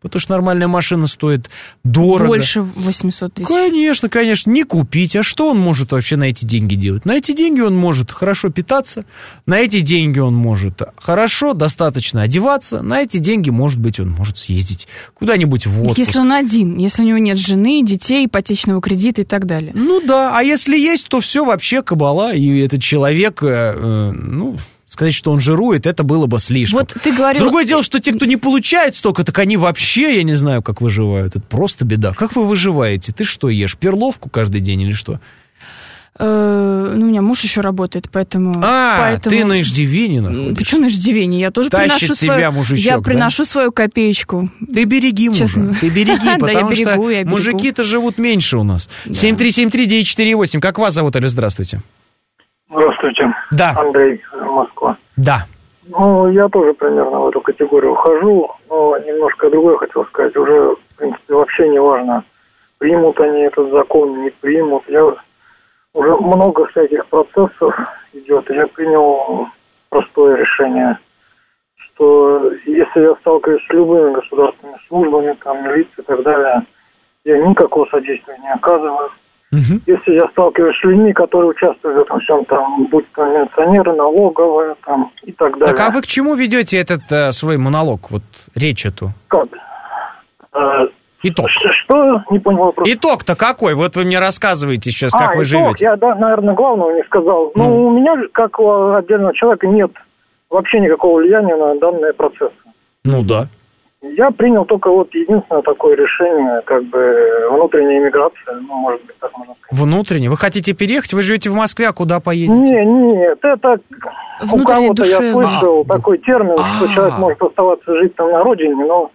Потому что нормальная машина стоит дорого. Больше 800 тысяч. Конечно, конечно, не купить. А что он может вообще на эти деньги делать? На эти деньги он может хорошо питаться, на эти деньги он может хорошо, достаточно одеваться, на эти деньги, может быть, он может съездить куда-нибудь в отпуск. Если он один, если у него нет жены, детей, ипотечного кредита и так далее. Ну да, а если есть, то все вообще кабала, и этот человек, сказать, что он жирует, это было бы слишком. Вот ты говорил... Другое дело, что те, кто не получает столько, так они вообще, я не знаю, как выживают. Это просто беда. Как вы выживаете? Ты что, ешь перловку каждый день или что? У меня муж еще работает, поэтому... ты на иждивении находишься. Почему на иждивении? Я тоже Тащит тебя мужичок, я приношу свою копеечку. Ты береги мужа, ты береги, потому что мужики-то живут меньше у нас. 7373948, как вас зовут, Алло, здравствуйте. Здравствуйте. Да. Андрей, Москва. Да. Я тоже примерно в эту категорию ухожу, но немножко другое хотел сказать. Уже, в принципе, вообще не важно, примут они этот закон, не примут. Уже много всяких процессов идет, и я принял простое решение, что если я сталкиваюсь с любыми государственными службами, милицией и так далее, я никакого содействия не оказываю. Если я сталкиваюсь с людьми, которые участвуют в этом всем, будь то милиционеры, налоговые, и так далее. Так а вы к чему ведете этот свой монолог, речь эту? Как? Итог. Что? Не понял вопрос. Итог-то какой? Вот вы мне рассказываете сейчас, как вы итог. живете. Я, наверное, главного не сказал. У меня, как у отдельного человека, нет вообще никакого влияния на данные процессы. Ну да. Я принял только единственное такое решение, внутренняя иммиграция, может быть, так можно сказать. Внутренне? Вы хотите переехать? Вы живете в Москве, а куда поедете? Нет, это у кого-то я слышал такой термин, что человек может оставаться жить на родине, но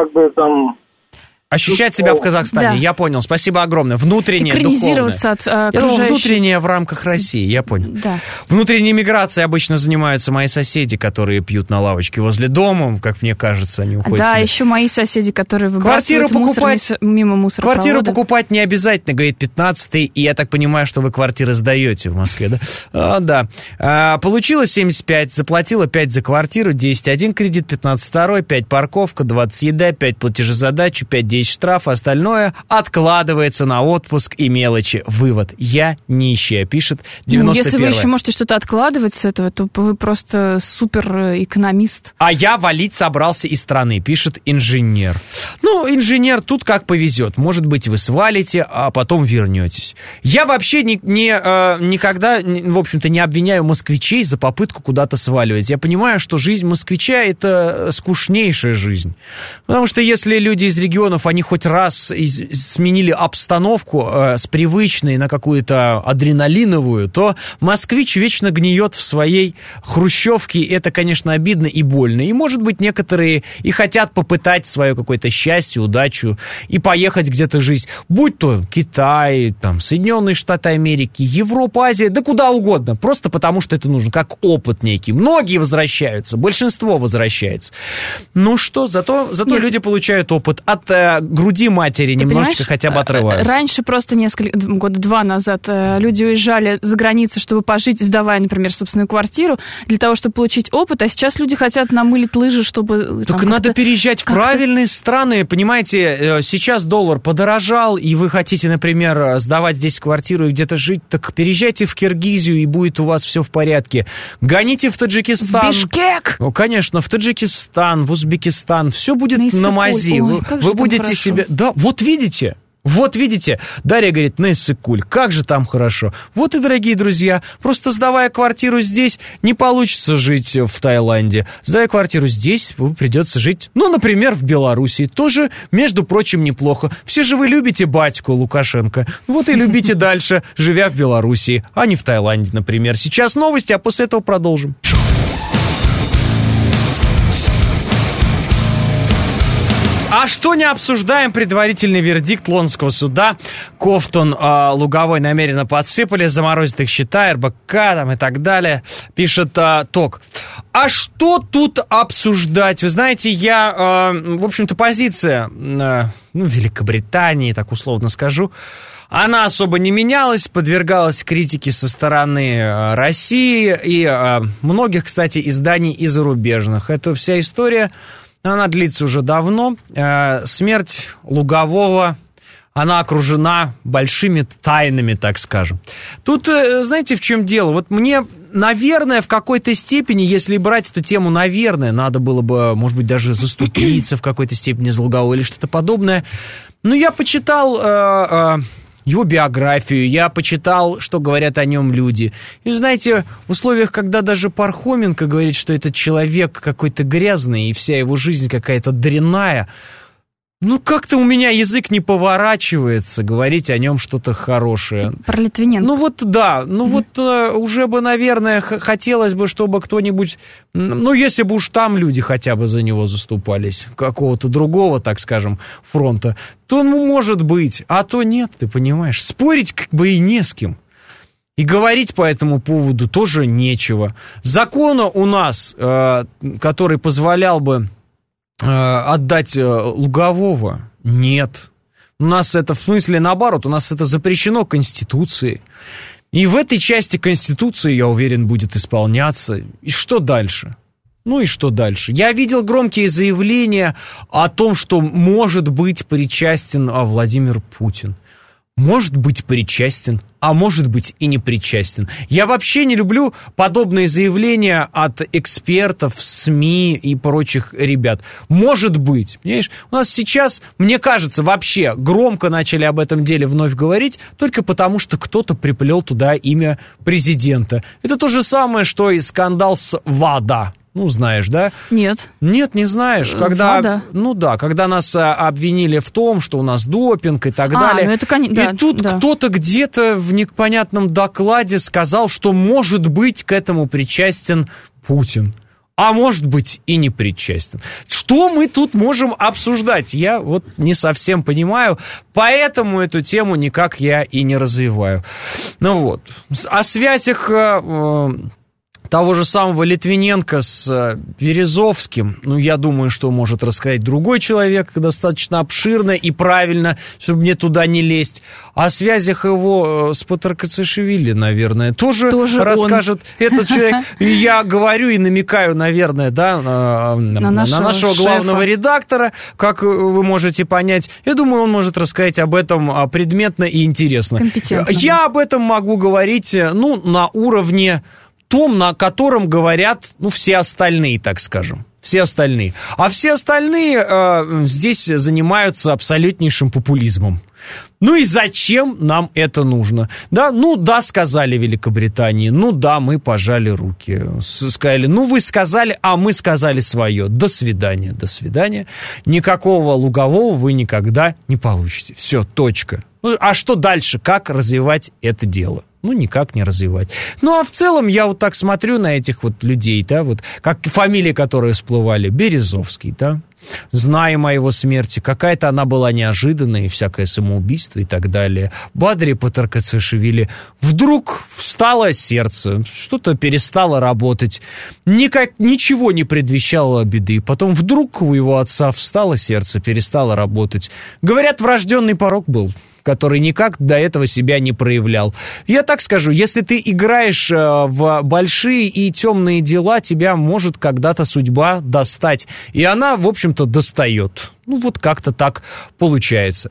ощущать себя в Казахстане, я понял. Спасибо огромное. Внутреннее, экранизироваться духовное. От окружающей... внутреннее в рамках России, я понял. Да. Внутренней миграцией обычно занимаются мои соседи, которые пьют на лавочке возле дома, как мне кажется, они уходят. Да, себе. еще мои соседи, которые выбрасывают мусор мимо мусоропровода. Квартиру покупать не обязательно, говорит 15-й, и я так понимаю, что вы квартиры сдаете в Москве, да? Да. Получила 75, заплатила 5 за квартиру, 10 кредит, 15 5 парковка, 20 еда, 5 платежезадачу, 5 штраф, остальное откладывается на отпуск и мелочи. Вывод. Я нищая, пишет 91-й. Если вы еще можете что-то откладывать с этого, то вы просто супер экономист. А я валить собрался из страны, пишет инженер. Инженер, тут как повезет. Может быть, вы свалите, а потом вернетесь. Я вообще никогда, в общем-то, не обвиняю москвичей за попытку куда-то сваливать. Я понимаю, что жизнь москвича — это скучнейшая жизнь. Потому что если люди из регионов, они хоть раз сменили обстановку с привычной на какую-то адреналиновую, то москвич вечно гниет в своей хрущевке. Это, конечно, обидно и больно. И, может быть, некоторые и хотят попытать свое какое-то счастье, удачу и поехать где-то жить. Будь то Китай, Соединенные Штаты Америки, Европа, Азия, да куда угодно. Просто потому, что это нужно, как опыт некий. Многие возвращаются, большинство возвращается. Зато люди получают опыт. От груди матери немножечко хотя бы отрываются. Раньше просто года 2 назад люди уезжали за границу, чтобы пожить, сдавая, например, собственную квартиру, для того, чтобы получить опыт, а сейчас люди хотят намылить лыжи, чтобы... Только надо переезжать в правильные страны, понимаете, сейчас доллар подорожал, и вы хотите, например, сдавать здесь квартиру и где-то жить, так переезжайте в Киргизию, и будет у вас все в порядке. Гоните в Таджикистан. В Бишкек! Конечно, в Таджикистан, в Узбекистан, все будет на мази. Вы будете себе... Да, вот видите, Дарья говорит, Нессыкуль, как же там хорошо. Вот и, дорогие друзья, просто сдавая квартиру здесь, не получится жить в Таиланде. Сдавая квартиру здесь, придется жить, например, в Белоруссии. Тоже, между прочим, неплохо. Все же вы любите батьку Лукашенко. Вот и любите дальше, живя в Белоруссии, а не в Таиланде, например. Сейчас новости, а после этого продолжим. А что не обсуждаем? Предварительный вердикт Лондонского суда. Ковтун Луговой намеренно подсыпали, заморозят их счета, РБК и так далее. Пишет ТОК. А что тут обсуждать? Вы знаете, в общем-то, позиция Великобритании, так условно скажу, она особо не менялась, подвергалась критике со стороны России и многих, кстати, изданий и зарубежных. Эта вся история... она длится уже давно. Смерть Лугового, она окружена большими тайнами, так скажем. Тут, знаете, в чем дело? Вот мне, наверное, в какой-то степени, если брать эту тему, наверное, надо было бы, может быть, даже заступиться в какой-то степени за Лугового или что-то подобное. Но я почитал его биографию, я почитал, что говорят о нем люди. И, знаете, в условиях, когда даже Пархоменко говорит, что этот человек какой-то грязный, и вся его жизнь какая-то дрянная, ну, как-то у меня язык не поворачивается говорить о нем что-то хорошее. Про Литвиненко. Ну, вот, да. Ну, вот уже бы, наверное, хотелось бы, чтобы кто-нибудь... Ну, если бы уж там люди хотя бы за него заступались, какого-то другого, так скажем, фронта, то, ну, может быть, а то нет, ты понимаешь. Спорить как бы и не с кем. И говорить по этому поводу тоже нечего. Закона у нас, который позволял бы отдать Лугового, нет. У нас это, в смысле, наоборот, у нас это запрещено Конституцией. И в этой части Конституции, я уверен, будет исполняться. И что дальше? Ну и что дальше? Я видел громкие заявления о том, что может быть причастен Владимир Путин. Может быть причастен, а может быть и не причастен. Я вообще не люблю подобные заявления от экспертов, СМИ и прочих ребят. Может быть, понимаешь? У нас сейчас, мне кажется, вообще громко начали об этом деле вновь говорить, только потому, что кто-то приплел туда имя президента. Это то же самое, что и скандал с ВАДА. Ну, знаешь, да? Нет. Нет, не знаешь. Когда, ВАДА. ну да, когда нас обвинили в том, что у нас допинг и так далее. Ну это, да, и тут кто-то где-то в непонятном докладе сказал, что может быть к этому причастен Путин. А может быть и не причастен. Что мы тут можем обсуждать? Я вот не совсем понимаю, поэтому эту тему никак я и не развиваю. Ну вот, о связях того же самого Литвиненко с Березовским, ну, я думаю, что может рассказать другой человек достаточно обширно и правильно, чтобы мне туда не лезть. О связях его с Патаркашвили, наверное, тоже расскажет этот человек. И я говорю и намекаю, наверное, да, на нашего главного редактора, как вы можете понять. Я думаю, он может рассказать об этом предметно и интересно. Я об этом могу говорить, ну, на уровне том, на котором говорят, ну, все остальные, так скажем. Все остальные. А все остальные здесь занимаются абсолютнейшим популизмом. Ну и зачем нам это нужно? Да, ну да, сказали Великобритании, ну да, мы пожали руки. Сказали, ну вы сказали, а мы сказали свое. До свидания, до свидания. Никакого Лугового вы никогда не получите. Все, точка. Ну, а что дальше? Как развивать это дело? Ну, никак не развивать. Ну, а в целом я вот так смотрю на этих вот людей, да, вот, как фамилии, которые всплывали. Березовский, да, знаем о его смерти, какая-то она была неожиданная, и всякое самоубийство и так далее. Бадри Патаркашвили. Вдруг встало сердце, что-то перестало работать, ничего не предвещало беды. Потом вдруг у его отца встало сердце, перестало работать. Говорят, врожденный порок был, который никак до этого себя не проявлял. Я так скажу, если ты играешь в большие и темные дела, тебя может когда-то судьба достать. И она, в общем-то, достает. Ну, вот как-то так получается.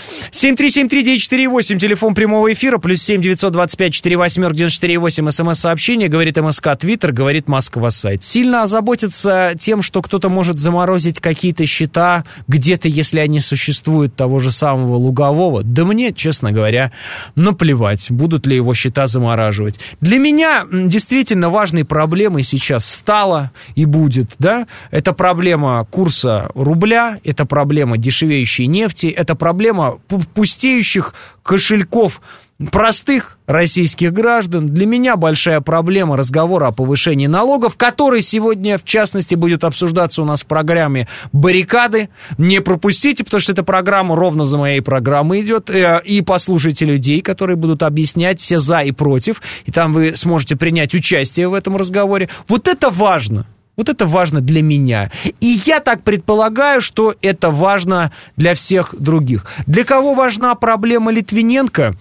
7373948, телефон прямого эфира, +7 925 48 94 смс-сообщение, говорит МСК Твиттер, говорит Москва сайт. Сильно озаботиться тем, что кто-то может заморозить какие-то счета где-то, если они существуют, того же самого Лугового. Да мне, честно говоря, наплевать, будут ли его счета замораживать. Для меня действительно важной проблемой сейчас стала и будет, да, это проблема курса рубля, это проблема дешевеющей нефти, это проблема пустеющих кошельков простых российских граждан. Для меня большая проблема разговора о повышении налогов, который сегодня, в частности, будет обсуждаться у нас в программе «Баррикады». Не пропустите, потому что эта программа ровно за моей программой идет. И послушайте людей, которые будут объяснять все за и против. И там вы сможете принять участие в этом разговоре. Вот это важно. Вот это важно для меня. И я так предполагаю, что это важно для всех других. Для кого важна проблема Литвиненко?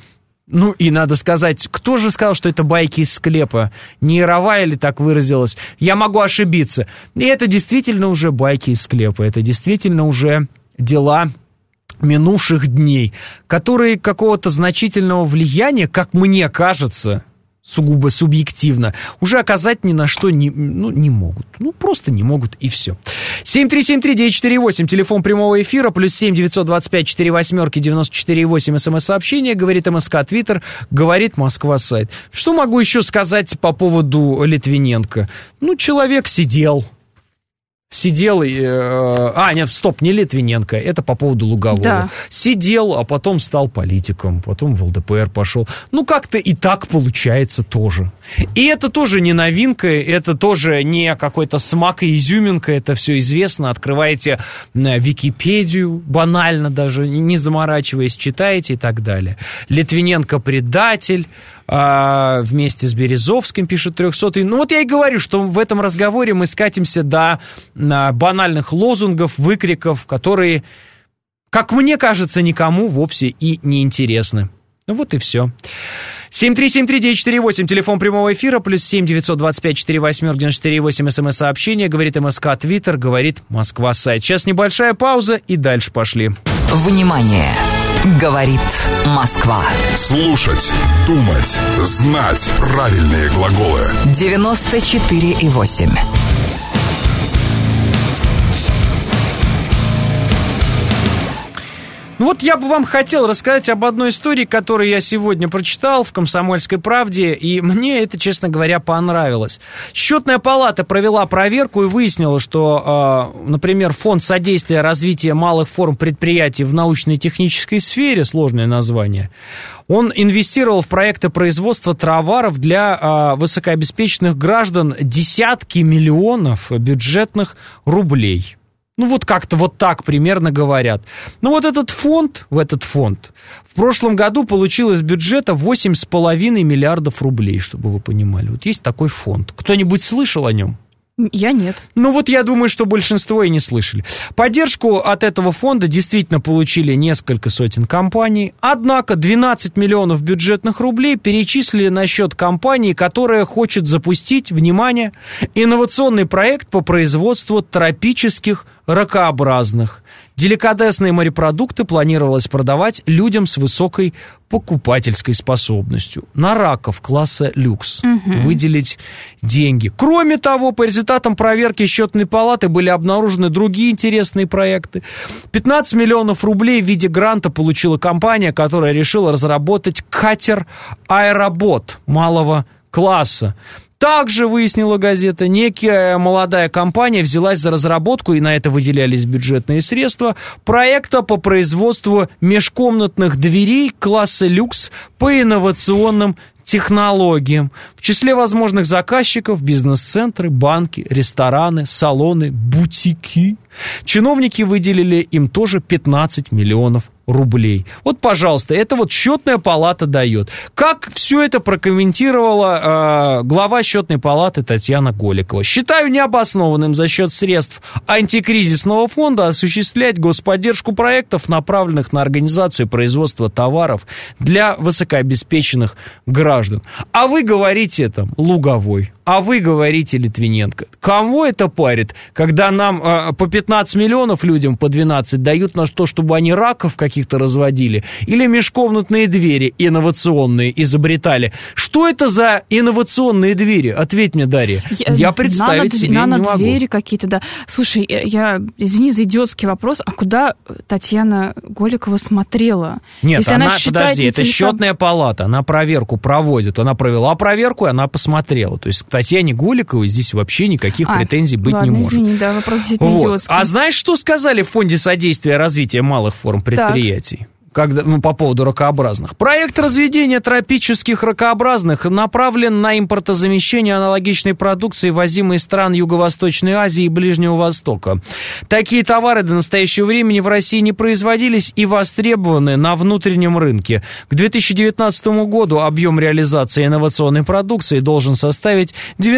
Ну, и надо сказать, кто же сказал, что это байки из склепа? Не Яровая ли так выразилась? Я могу ошибиться. И это действительно уже байки из склепа. Это действительно уже дела минувших дней, которые какого-то значительного влияния, как мне кажется, сугубо субъективно, уже оказать ни на что не могут. Ну, просто не могут, и все. 7373948, телефон прямого эфира, +7 925 48 94,8, смс-сообщение, говорит МСК Твиттер, говорит Москва сайт. Что могу еще сказать по поводу Литвиненко? Ну, человек сидел и... нет, стоп, не Литвиненко, это по поводу Лугового. Да. Сидел, а потом стал политиком, потом в ЛДПР пошел. Ну, как-то и так получается тоже. И это тоже не новинка, это тоже не какой-то смак и изюминка, это все известно. Открываете Википедию, банально даже, не заморачиваясь, читаете и так далее. Литвиненко предатель, вместе с Березовским, пишет 300-й. Ну вот я и говорю, что в этом разговоре мы скатимся до банальных лозунгов, выкриков, которые, как мне кажется, никому вовсе и не интересны. Ну вот и все. 7373948, телефон прямого эфира, +7 925 48 94,8, смс-сообщение, говорит МСК Твиттер, говорит Москва сайт. Сейчас небольшая пауза и дальше пошли. Внимание! Говорит Москва. Слушать, думать, знать правильные глаголы. 94,8. Ну вот я бы вам хотел рассказать об одной истории, которую я сегодня прочитал в «Комсомольской правде», и мне это, честно говоря, понравилось. Счетная палата провела проверку и выяснила, что, например, Фонд содействия развития малых форм предприятий в научно-технической сфере, сложное название, он инвестировал в проекты производства товаров для высокообеспеченных граждан десятки миллионов бюджетных рублей. Ну, вот как-то вот так примерно говорят. Ну, вот этот фонд в прошлом году получил из бюджета 8,5 миллиардов рублей, чтобы вы понимали. Вот есть такой фонд. Кто-нибудь слышал о нем? Я нет. Ну вот я думаю, что большинство и не слышали. Поддержку от этого фонда действительно получили несколько сотен компаний. Однако 12 миллионов бюджетных рублей перечислили на счет компании, которая хочет запустить, внимание, инновационный проект по производству тропических ракообразных. Деликатесные морепродукты планировалось продавать людям с высокой покупательской способностью. На раков класса люкс выделить деньги. Кроме того, по результатам проверки счетной палаты были обнаружены другие интересные проекты. 15 миллионов рублей в виде гранта получила компания, которая решила разработать катер «Аэробот» малого класса. Также, выяснила газета, некая молодая компания взялась за разработку, и на это выделялись бюджетные средства, проекта по производству межкомнатных дверей класса люкс по инновационным технологиям. В числе возможных заказчиков бизнес-центры, банки, рестораны, салоны, бутики. Чиновники выделили им тоже 15 миллионов рублей. Вот, пожалуйста, это вот счетная палата дает. Как все это прокомментировала глава счетной палаты Татьяна Голикова? Считаю необоснованным за счет средств антикризисного фонда осуществлять господдержку проектов, направленных на организацию производства товаров для высокообеспеченных граждан. А вы говорите там Луговой, а вы говорите Литвиненко. Кого это парит, когда нам по 15 миллионов людям по 12 дают на то, чтобы они раков каких-то разводили, или межкомнатные двери инновационные изобретали? Что это за инновационные двери? Ответь мне, Дарья. Я представить себе не могу. Нано-двери какие-то, да. Слушай, извини за идиотский вопрос, а куда Татьяна Голикова смотрела? Нет, если она подожди, это счетная палата, она проверку проводит, она провела проверку, и она посмотрела. То есть к Татьяне Голиковой здесь вообще никаких претензий быть не может. Извини, да, вопрос действительно идиотский. А знаешь, что сказали в Фонде содействия развития малых форм предприятий? По поводу ракообразных. Проект разведения тропических ракообразных направлен на импортозамещение аналогичной продукции, возимой из стран Юго-Восточной Азии и Ближнего Востока. Такие товары до настоящего времени в России не производились и востребованы на внутреннем рынке. К 2019 году объем реализации инновационной продукции должен составить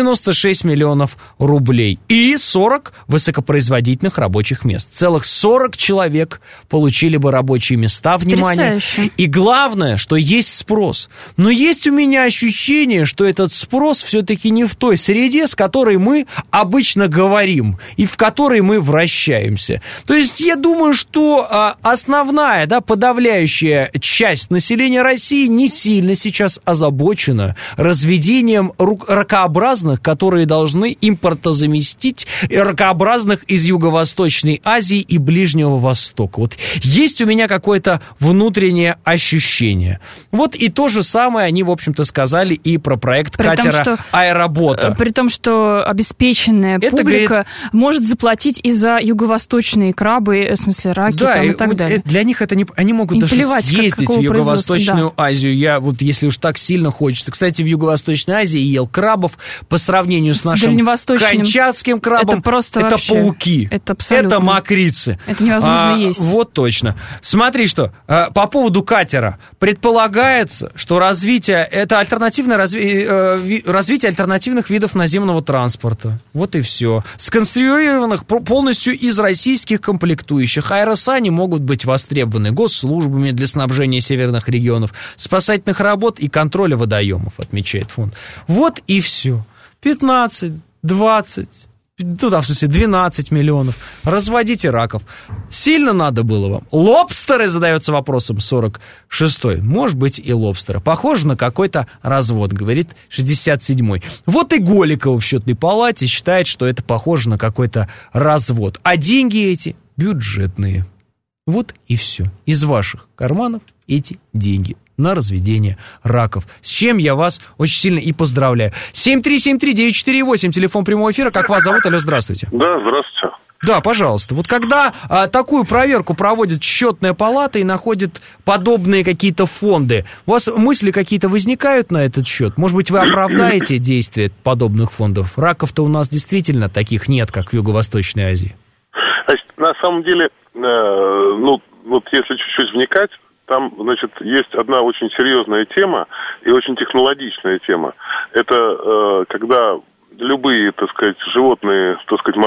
96 миллионов рублей и 40 высокопроизводительных рабочих мест. Целых 40 человек получили бы рабочие места в внимание. Потрясающе. И главное, что есть спрос. Но есть у меня ощущение, что этот спрос все-таки не в той среде, с которой мы обычно говорим и в которой мы вращаемся. То есть я думаю, что основная, подавляющая часть населения России не сильно сейчас озабочена разведением ракообразных, которые должны импортозаместить ракообразных из Юго-Восточной Азии и Ближнего Востока. Вот есть у меня какое-то внутреннее ощущение. Вот и то же самое они, в общем-то, сказали и про проект катера «Аэробота». При том, что обеспеченная публика может заплатить и за юго-восточные крабы, в смысле раки и так далее. Для них это не... Они могут даже съездить в Юго-Восточную Азию. Я вот, если уж так сильно хочется. Кстати, в Юго-Восточной Азии ел крабов по сравнению с нашим камчатским крабом. Это пауки. Это мокрицы. Это невозможно есть. Вот точно. Смотри, что по поводу катера. Предполагается, что это альтернативное развитие альтернативных видов наземного транспорта. Вот и все. Сконструированных полностью из российских комплектующих. Аэросани могут быть востребованы госслужбами для снабжения северных регионов, спасательных работ и контроля водоемов, отмечает фонд. Вот и все. 15, 20... в смысле 12 миллионов. Разводите раков. Сильно надо было вам? Лобстеры, задается вопросом 46-й. Может быть и лобстеры. Похоже на какой-то развод, говорит 67-й. Вот и Голикова в счетной палате считает, что это похоже на какой-то развод. А деньги эти бюджетные. Вот и все. Из ваших карманов эти деньги на разведение раков. С чем я вас очень сильно и поздравляю. 7373948, телефон прямого эфира. Как вас зовут? Алло, здравствуйте. Да, здравствуйте. Да, пожалуйста. Вот когда такую проверку проводит счетная палата и находит подобные какие-то фонды, у вас мысли какие-то возникают на этот счет? Может быть, вы оправдаете действия подобных фондов? Раков-то у нас действительно таких нет, как в Юго-Восточной Азии. Значит, на самом деле, если чуть-чуть вникать, там, есть одна очень серьезная тема и очень технологичная тема. Это когда любые, животные,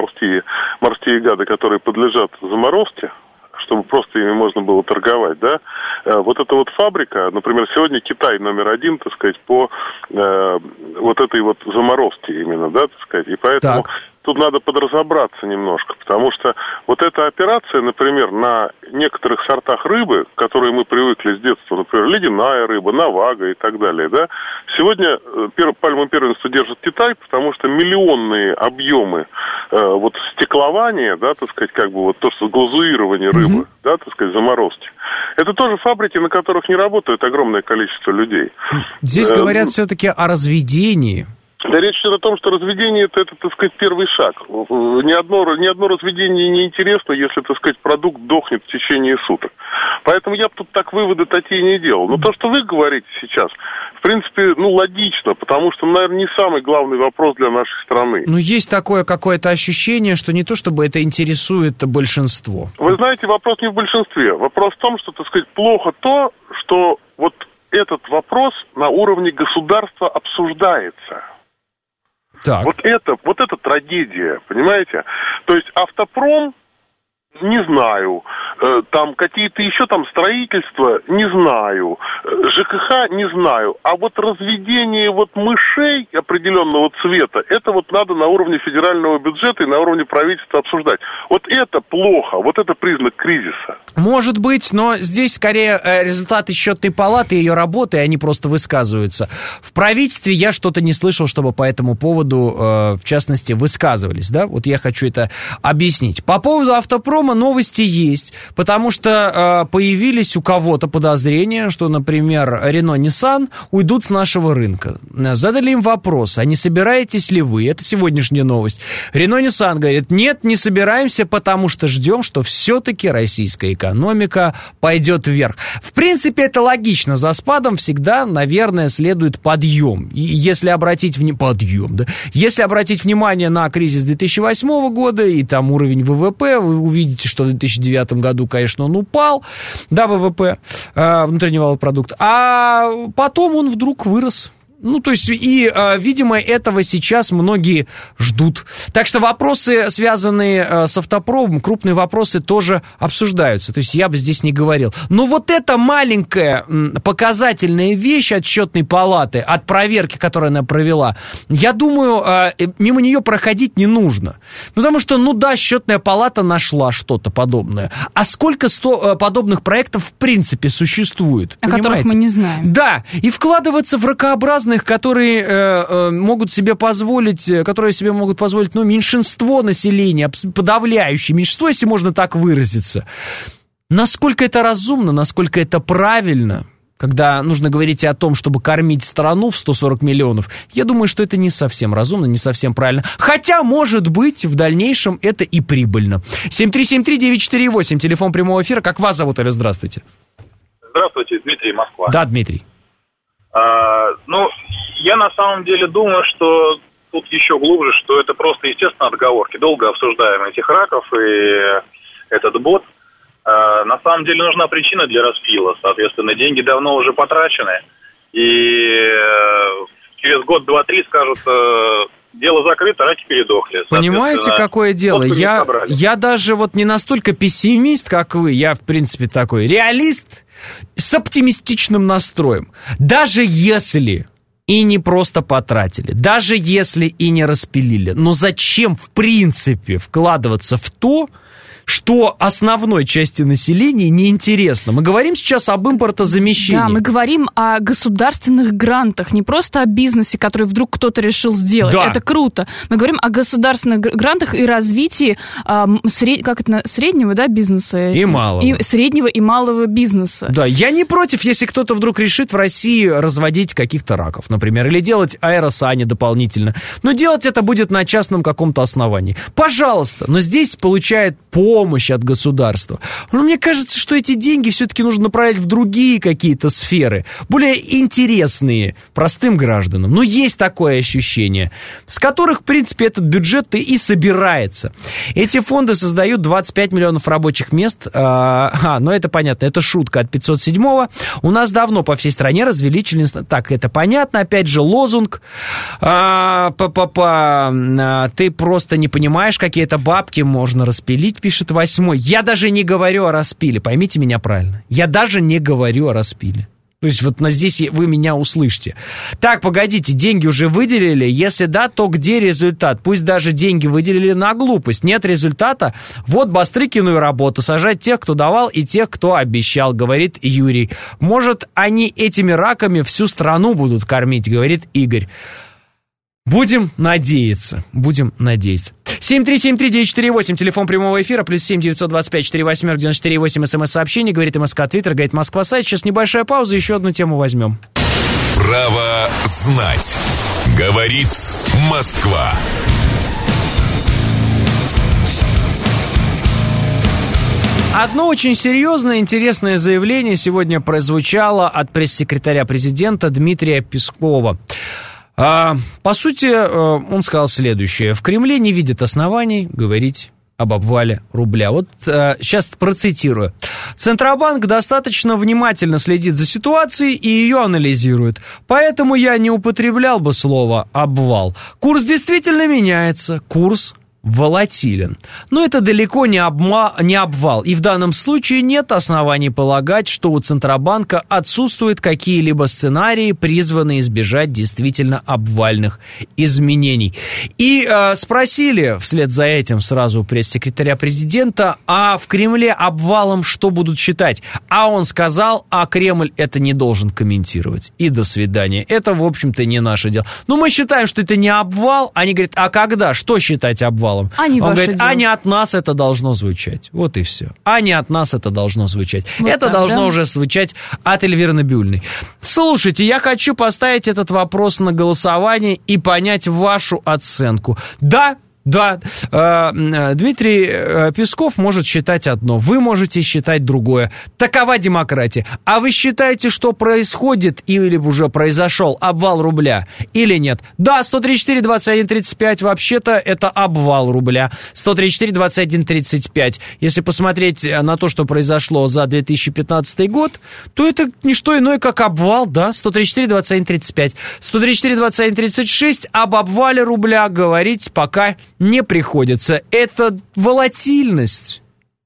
морские гады, которые подлежат заморозке, чтобы просто ими можно было торговать, вот эта вот фабрика, например, сегодня Китай номер 1, по вот этой вот заморозке именно, и поэтому... Тут надо подразобраться немножко, потому что вот эта операция, например, на некоторых сортах рыбы, к которой мы привыкли с детства, например, ледяная рыба, навага и так далее, сегодня пальму первенства держит Китай, потому что миллионные объемы стеклования, то, что глазурирование рыбы, заморозки, это тоже фабрики, на которых не работает огромное количество людей. Здесь говорят все-таки о разведении. Да, речь идет о том, что разведение это первый шаг. Ни одно разведение не интересно, если, продукт дохнет в течение суток. Поэтому я бы тут так выводы такие не делал. Но то, что вы говорите сейчас, в принципе, логично, потому что, наверное, не самый главный вопрос для нашей страны. Есть такое какое-то ощущение, что не то, чтобы это интересует большинство. Вы знаете, вопрос не в большинстве. Вопрос в том, что, плохо то, что вот этот вопрос на уровне государства обсуждается. Так. Вот это трагедия, понимаете? То есть автопром, не знаю, там какие-то еще там строительства, не знаю, ЖКХ, не знаю, а вот разведение мышей определенного цвета, это надо на уровне федерального бюджета и на уровне правительства обсуждать. Вот это плохо, вот это признак кризиса. Может быть, но здесь скорее результаты счетной палаты и ее работы, и они просто высказываются. В правительстве я что-то не слышал, чтобы по этому поводу, в частности, высказывались, Вот я хочу это объяснить. По поводу автопрома новости есть, потому что появились у кого-то подозрения, что, например, Renault, Nissan уйдут с нашего рынка. Задали им вопрос, а не собираетесь ли вы? Это сегодняшняя новость. Renault, Nissan говорит, нет, не собираемся, потому что ждем, что все-таки российская экономика пойдет вверх. В принципе, это логично. За спадом всегда, наверное, следует подъем. И если обратить Если обратить внимание на кризис 2008 года и там уровень ВВП, вы увидите, что в 2009 году, конечно, он упал, ВВП, внутренний валовый продукт, а потом он вдруг вырос. Ну, то есть, и, видимо, этого сейчас многие ждут. Так что вопросы, связанные с автопромом, крупные вопросы тоже обсуждаются. То есть, я бы здесь не говорил. Но вот эта маленькая показательная вещь от счетной палаты, от проверки, которую она провела, я думаю, мимо нее проходить не нужно. Потому что, ну да, счетная палата нашла что-то подобное. А сколько подобных проектов в принципе существует? О которых мы не знаем. Да, и вкладываться в ракообразные, которые могут себе позволить, ну, меньшинство населения, подавляющее меньшинство, если можно так выразиться. Насколько это разумно, насколько это правильно, когда нужно говорить о том, чтобы кормить страну в 140 миллионов, я думаю, что это не совсем разумно, не совсем правильно. Хотя, может быть, в дальнейшем это и прибыльно. 7373948, телефон прямого эфира. Как вас зовут, Оля? Здравствуйте. Здравствуйте, Дмитрий, Москва. Да, Дмитрий. Ну, я на самом деле думаю, что тут еще глубже, что это просто, естественно, отговорки. Долго обсуждаем этих раков и этот бот. На самом деле нужна причина для распила. Соответственно, деньги давно уже потрачены. И через год, два, три скажут, дело закрыто, раки передохли. Понимаете, какое дело? Я даже вот не настолько пессимист, как вы. Я, в принципе, такой реалист с оптимистичным настроем. Даже если и не просто потратили, даже если и не распилили, но зачем, в принципе, вкладываться в то, что основной части населения неинтересно. Мы говорим сейчас об импортозамещении. Да, мы говорим о государственных грантах, не просто о бизнесе, который вдруг кто-то решил сделать. Да. Это круто. Мы говорим о государственных грантах и развитии среднего, да, бизнеса. И малого. И среднего и малого бизнеса. Да, я не против, если кто-то вдруг решит в России разводить каких-то раков, например, или делать аэросани дополнительно. Но делать это будет на частном каком-то основании. Пожалуйста, но здесь получает помощь от государства. Но мне кажется, что эти деньги все-таки нужно направить в другие какие-то сферы, более интересные простым гражданам. Но есть такое ощущение, с которых, в принципе, этот бюджет и собирается. Эти фонды создают 25 миллионов рабочих мест. Ну это понятно, это шутка от 507-го. У нас давно по всей стране развели членство. Так, это понятно, опять же, лозунг. Ты просто не понимаешь, какие-то бабки можно распилить, пишет 8-й. Я даже не говорю о распиле, поймите меня правильно. Я даже не говорю о распиле. То есть вот здесь вы меня услышите. Так, погодите, деньги уже выделили? Если да, то где результат? Пусть даже деньги выделили на глупость. Нет результата? Вот Бастрыкину и работа. Сажать тех, кто давал, и тех, кто обещал, говорит Юрий. Может, они этими раками всю страну будут кормить, говорит Игорь. Будем надеяться. 7373948, телефон прямого эфира, +7 925 48 94 смс-сообщение, говорит МСК Твиттер, говорит Москва Сайт. Сейчас небольшая пауза, еще одну тему возьмем. Право знать. Говорит Москва. Одно очень серьезное, интересное заявление сегодня прозвучало от пресс-секретаря президента Дмитрия Пескова. По сути, он сказал следующее. В Кремле не видят оснований говорить об обвале рубля. Вот сейчас процитирую. Центробанк достаточно внимательно следит за ситуацией и ее анализирует. Поэтому я не употреблял бы слово «обвал». Курс действительно меняется. Курс волатилен. Но это далеко не обвал. И в данном случае нет оснований полагать, что у Центробанка отсутствуют какие-либо сценарии, призванные избежать действительно обвальных изменений. И спросили вслед за этим сразу пресс-секретаря президента, а в Кремле обвалом что будут считать? А он сказал, а Кремль это не должен комментировать. И до свидания. Это, в общем-то, не наше дело. Но мы считаем, что это не обвал. Они говорят, а когда? Что считать обвалом? Он говорит, а не от нас это должно звучать. Вот и все. А не от нас это должно звучать. Вот это так, должно уже звучать от Эльвиры Набиуллиной. Слушайте, я хочу поставить этот вопрос на голосование и понять вашу оценку. Да, Да, Дмитрий Песков может считать одно, вы можете считать другое. Такова демократия. А вы считаете, что происходит или уже произошел обвал рубля или нет? Да, 134-21-35, вообще-то это обвал рубля. 134-21-35. Если посмотреть на то, что произошло за 2015 год, то это не что иное, как обвал, да, 134-21-35. 134-21-36, об обвале рубля говорить пока не приходится. Это волатильность,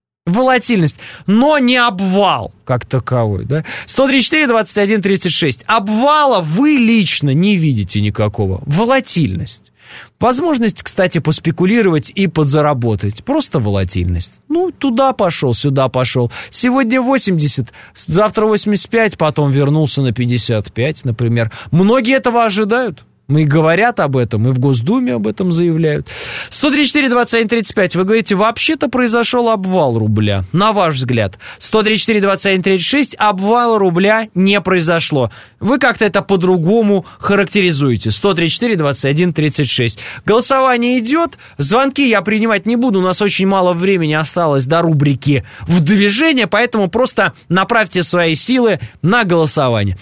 но не обвал как таковой, да. 134-21-36. Обвала вы лично не видите никакого. Волатильность. Возможность, кстати, поспекулировать и подзаработать. Просто волатильность. Ну, туда пошел, сюда пошел. Сегодня 80, завтра 85, потом вернулся на 55, например. Многие этого ожидают. И говорят об этом, и в Госдуме об этом заявляют. 134-21-35. Вы говорите, вообще-то произошел обвал рубля. На ваш взгляд. 134-21-36. Обвал рубля не произошло. Вы как-то это по-другому характеризуете. 134-21-36. Голосование идет. Звонки я принимать не буду. У нас очень мало времени осталось до рубрики «В движение», поэтому просто направьте свои силы на голосование.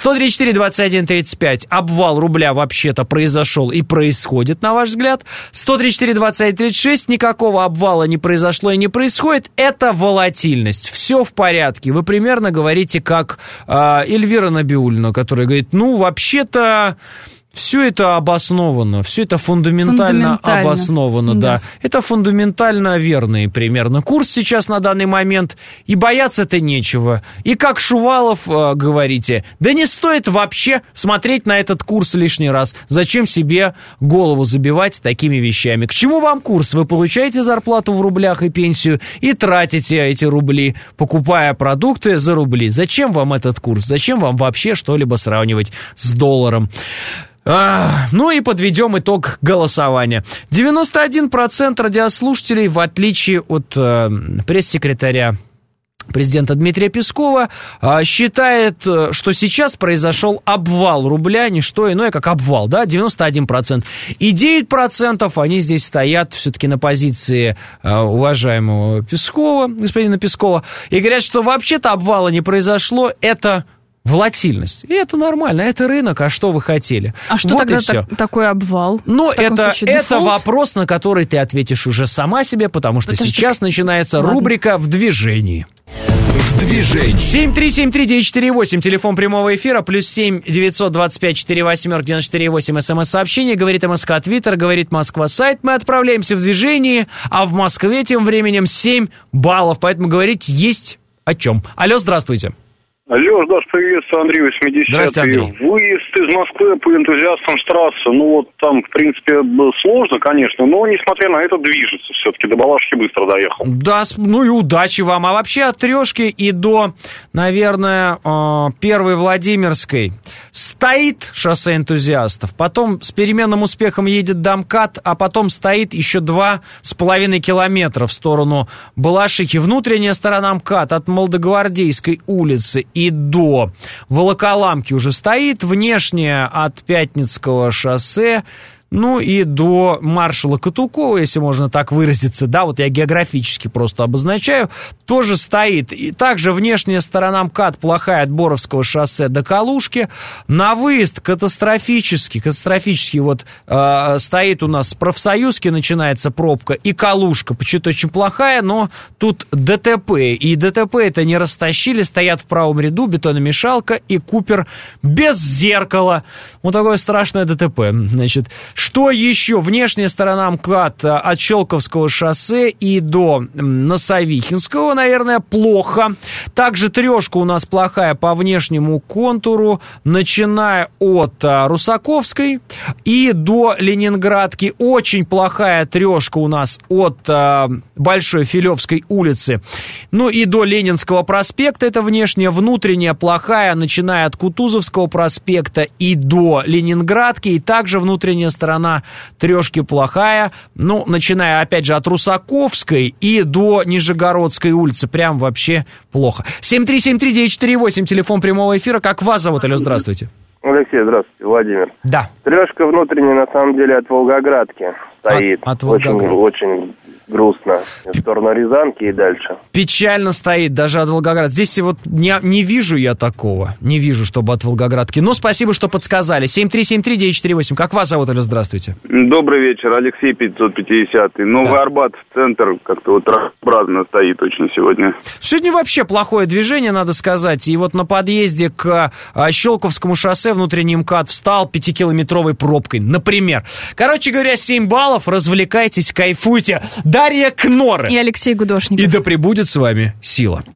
134-21-35. Обвал рубля вообще-то произошел и происходит, на ваш взгляд. 134-21-36, никакого обвала не произошло и не происходит. Это волатильность. Все в порядке. Вы примерно говорите, как Эльвира Набиуллина, которая говорит, ну, вообще-то все это обосновано, все это фундаментально обосновано, да. Это фундаментально верный примерно курс сейчас на данный момент, и бояться-то нечего. И как Шувалов говорите, да не стоит вообще смотреть на этот курс лишний раз. Зачем себе голову забивать такими вещами? К чему вам курс? Вы получаете зарплату в рублях и пенсию и тратите эти рубли, покупая продукты за рубли. Зачем вам этот курс? Зачем вам вообще что-либо сравнивать с долларом? Ну и подведем итог голосования. 91% радиослушателей, в отличие от пресс-секретаря президента Дмитрия Пескова, считает, что сейчас произошел обвал рубля, не что иное, как обвал, да, 91%. И 9% они здесь стоят все-таки на позиции уважаемого Пескова, господина Пескова, и говорят, что вообще-то обвала не произошло, это волатильность. И это нормально, это рынок, а что вы хотели? А что вот тогда такой обвал? Ну, это вопрос, на который ты ответишь уже сама себе, потому что сейчас начинается рубрика «В движении». В движении. 7373948, телефон прямого эфира, +7 925 48 94 смс-сообщение, говорит МСК Твиттер, говорит Москва сайт. Мы отправляемся в движение, а в Москве тем временем 7 баллов, поэтому говорить есть о чем. Алло, здравствуйте. Алло, Даш, приветствую, Андрей 80-й. Здравствуйте, Андрей. Выезд из Москвы по энтузиастам штрассе, ну вот там, в принципе, сложно, конечно, но, несмотря на это, движется все-таки, до Балашихи быстро доехал. Да, ну и удачи вам. А вообще от Трешки и до, наверное, Первой Владимирской стоит шоссе энтузиастов, потом с переменным успехом едет до МКАД, а потом стоит еще 2,5 километра в сторону Балашихи. Внутренняя сторона МКАД от Молодогвардейской улицы и до Волоколамки уже стоит, внешняя от Пятницкого шоссе, ну и до маршала Катукова, если можно так выразиться, да, вот я географически просто обозначаю, тоже стоит. И также внешняя сторона МКАД плохая от Боровского шоссе до Калужки. На выезд катастрофически вот стоит у нас Профсоюзки, начинается пробка, и Калужка, почему-то очень плохая, но тут ДТП, и ДТП это не растащили, стоят в правом ряду бетономешалка и Купер без зеркала. Вот такое страшное ДТП, значит. Что еще? Внешняя сторона МКАД от Щелковского шоссе и до Носовихинского, наверное, плохо. Также Трешка у нас плохая по внешнему контуру, начиная от Русаковской и до Ленинградки. Очень плохая Трешка у нас от Большой Филевской улицы, ну и до Ленинского проспекта. Это внешняя. Внутренняя плохая, начиная от Кутузовского проспекта и до Ленинградки. И также внутренняя сторона Трешки плохая, ну, начиная, опять же, от Русаковской и до Нижегородской улицы. Прям вообще плохо. 7373948, телефон прямого эфира. Как вас зовут? Алло, здравствуйте. Алексей, здравствуйте, Владимир. Да. Трешка внутренняя, на самом деле, от Волгоградки. стоит. От Волгограда. Очень грустно. В сторону Рязанки и дальше. Печально стоит даже от Волгограда. Здесь вот не вижу я такого. Не вижу, чтобы от Волгоградки. Но спасибо, что подсказали. 7373948. Как вас зовут, Алло, здравствуйте? Добрый вечер, Алексей 550. Новый Арбат, центр, как-то вот разнообразно стоит очень сегодня. Сегодня вообще плохое движение, надо сказать. И вот на подъезде к Щелковскому шоссе внутренний МКАД встал 5-километровой пробкой, например. Короче говоря, 7 баллов. Развлекайтесь, кайфуйте. Дарья Кноры. И Алексей Гудошников. И да пребудет с вами сила.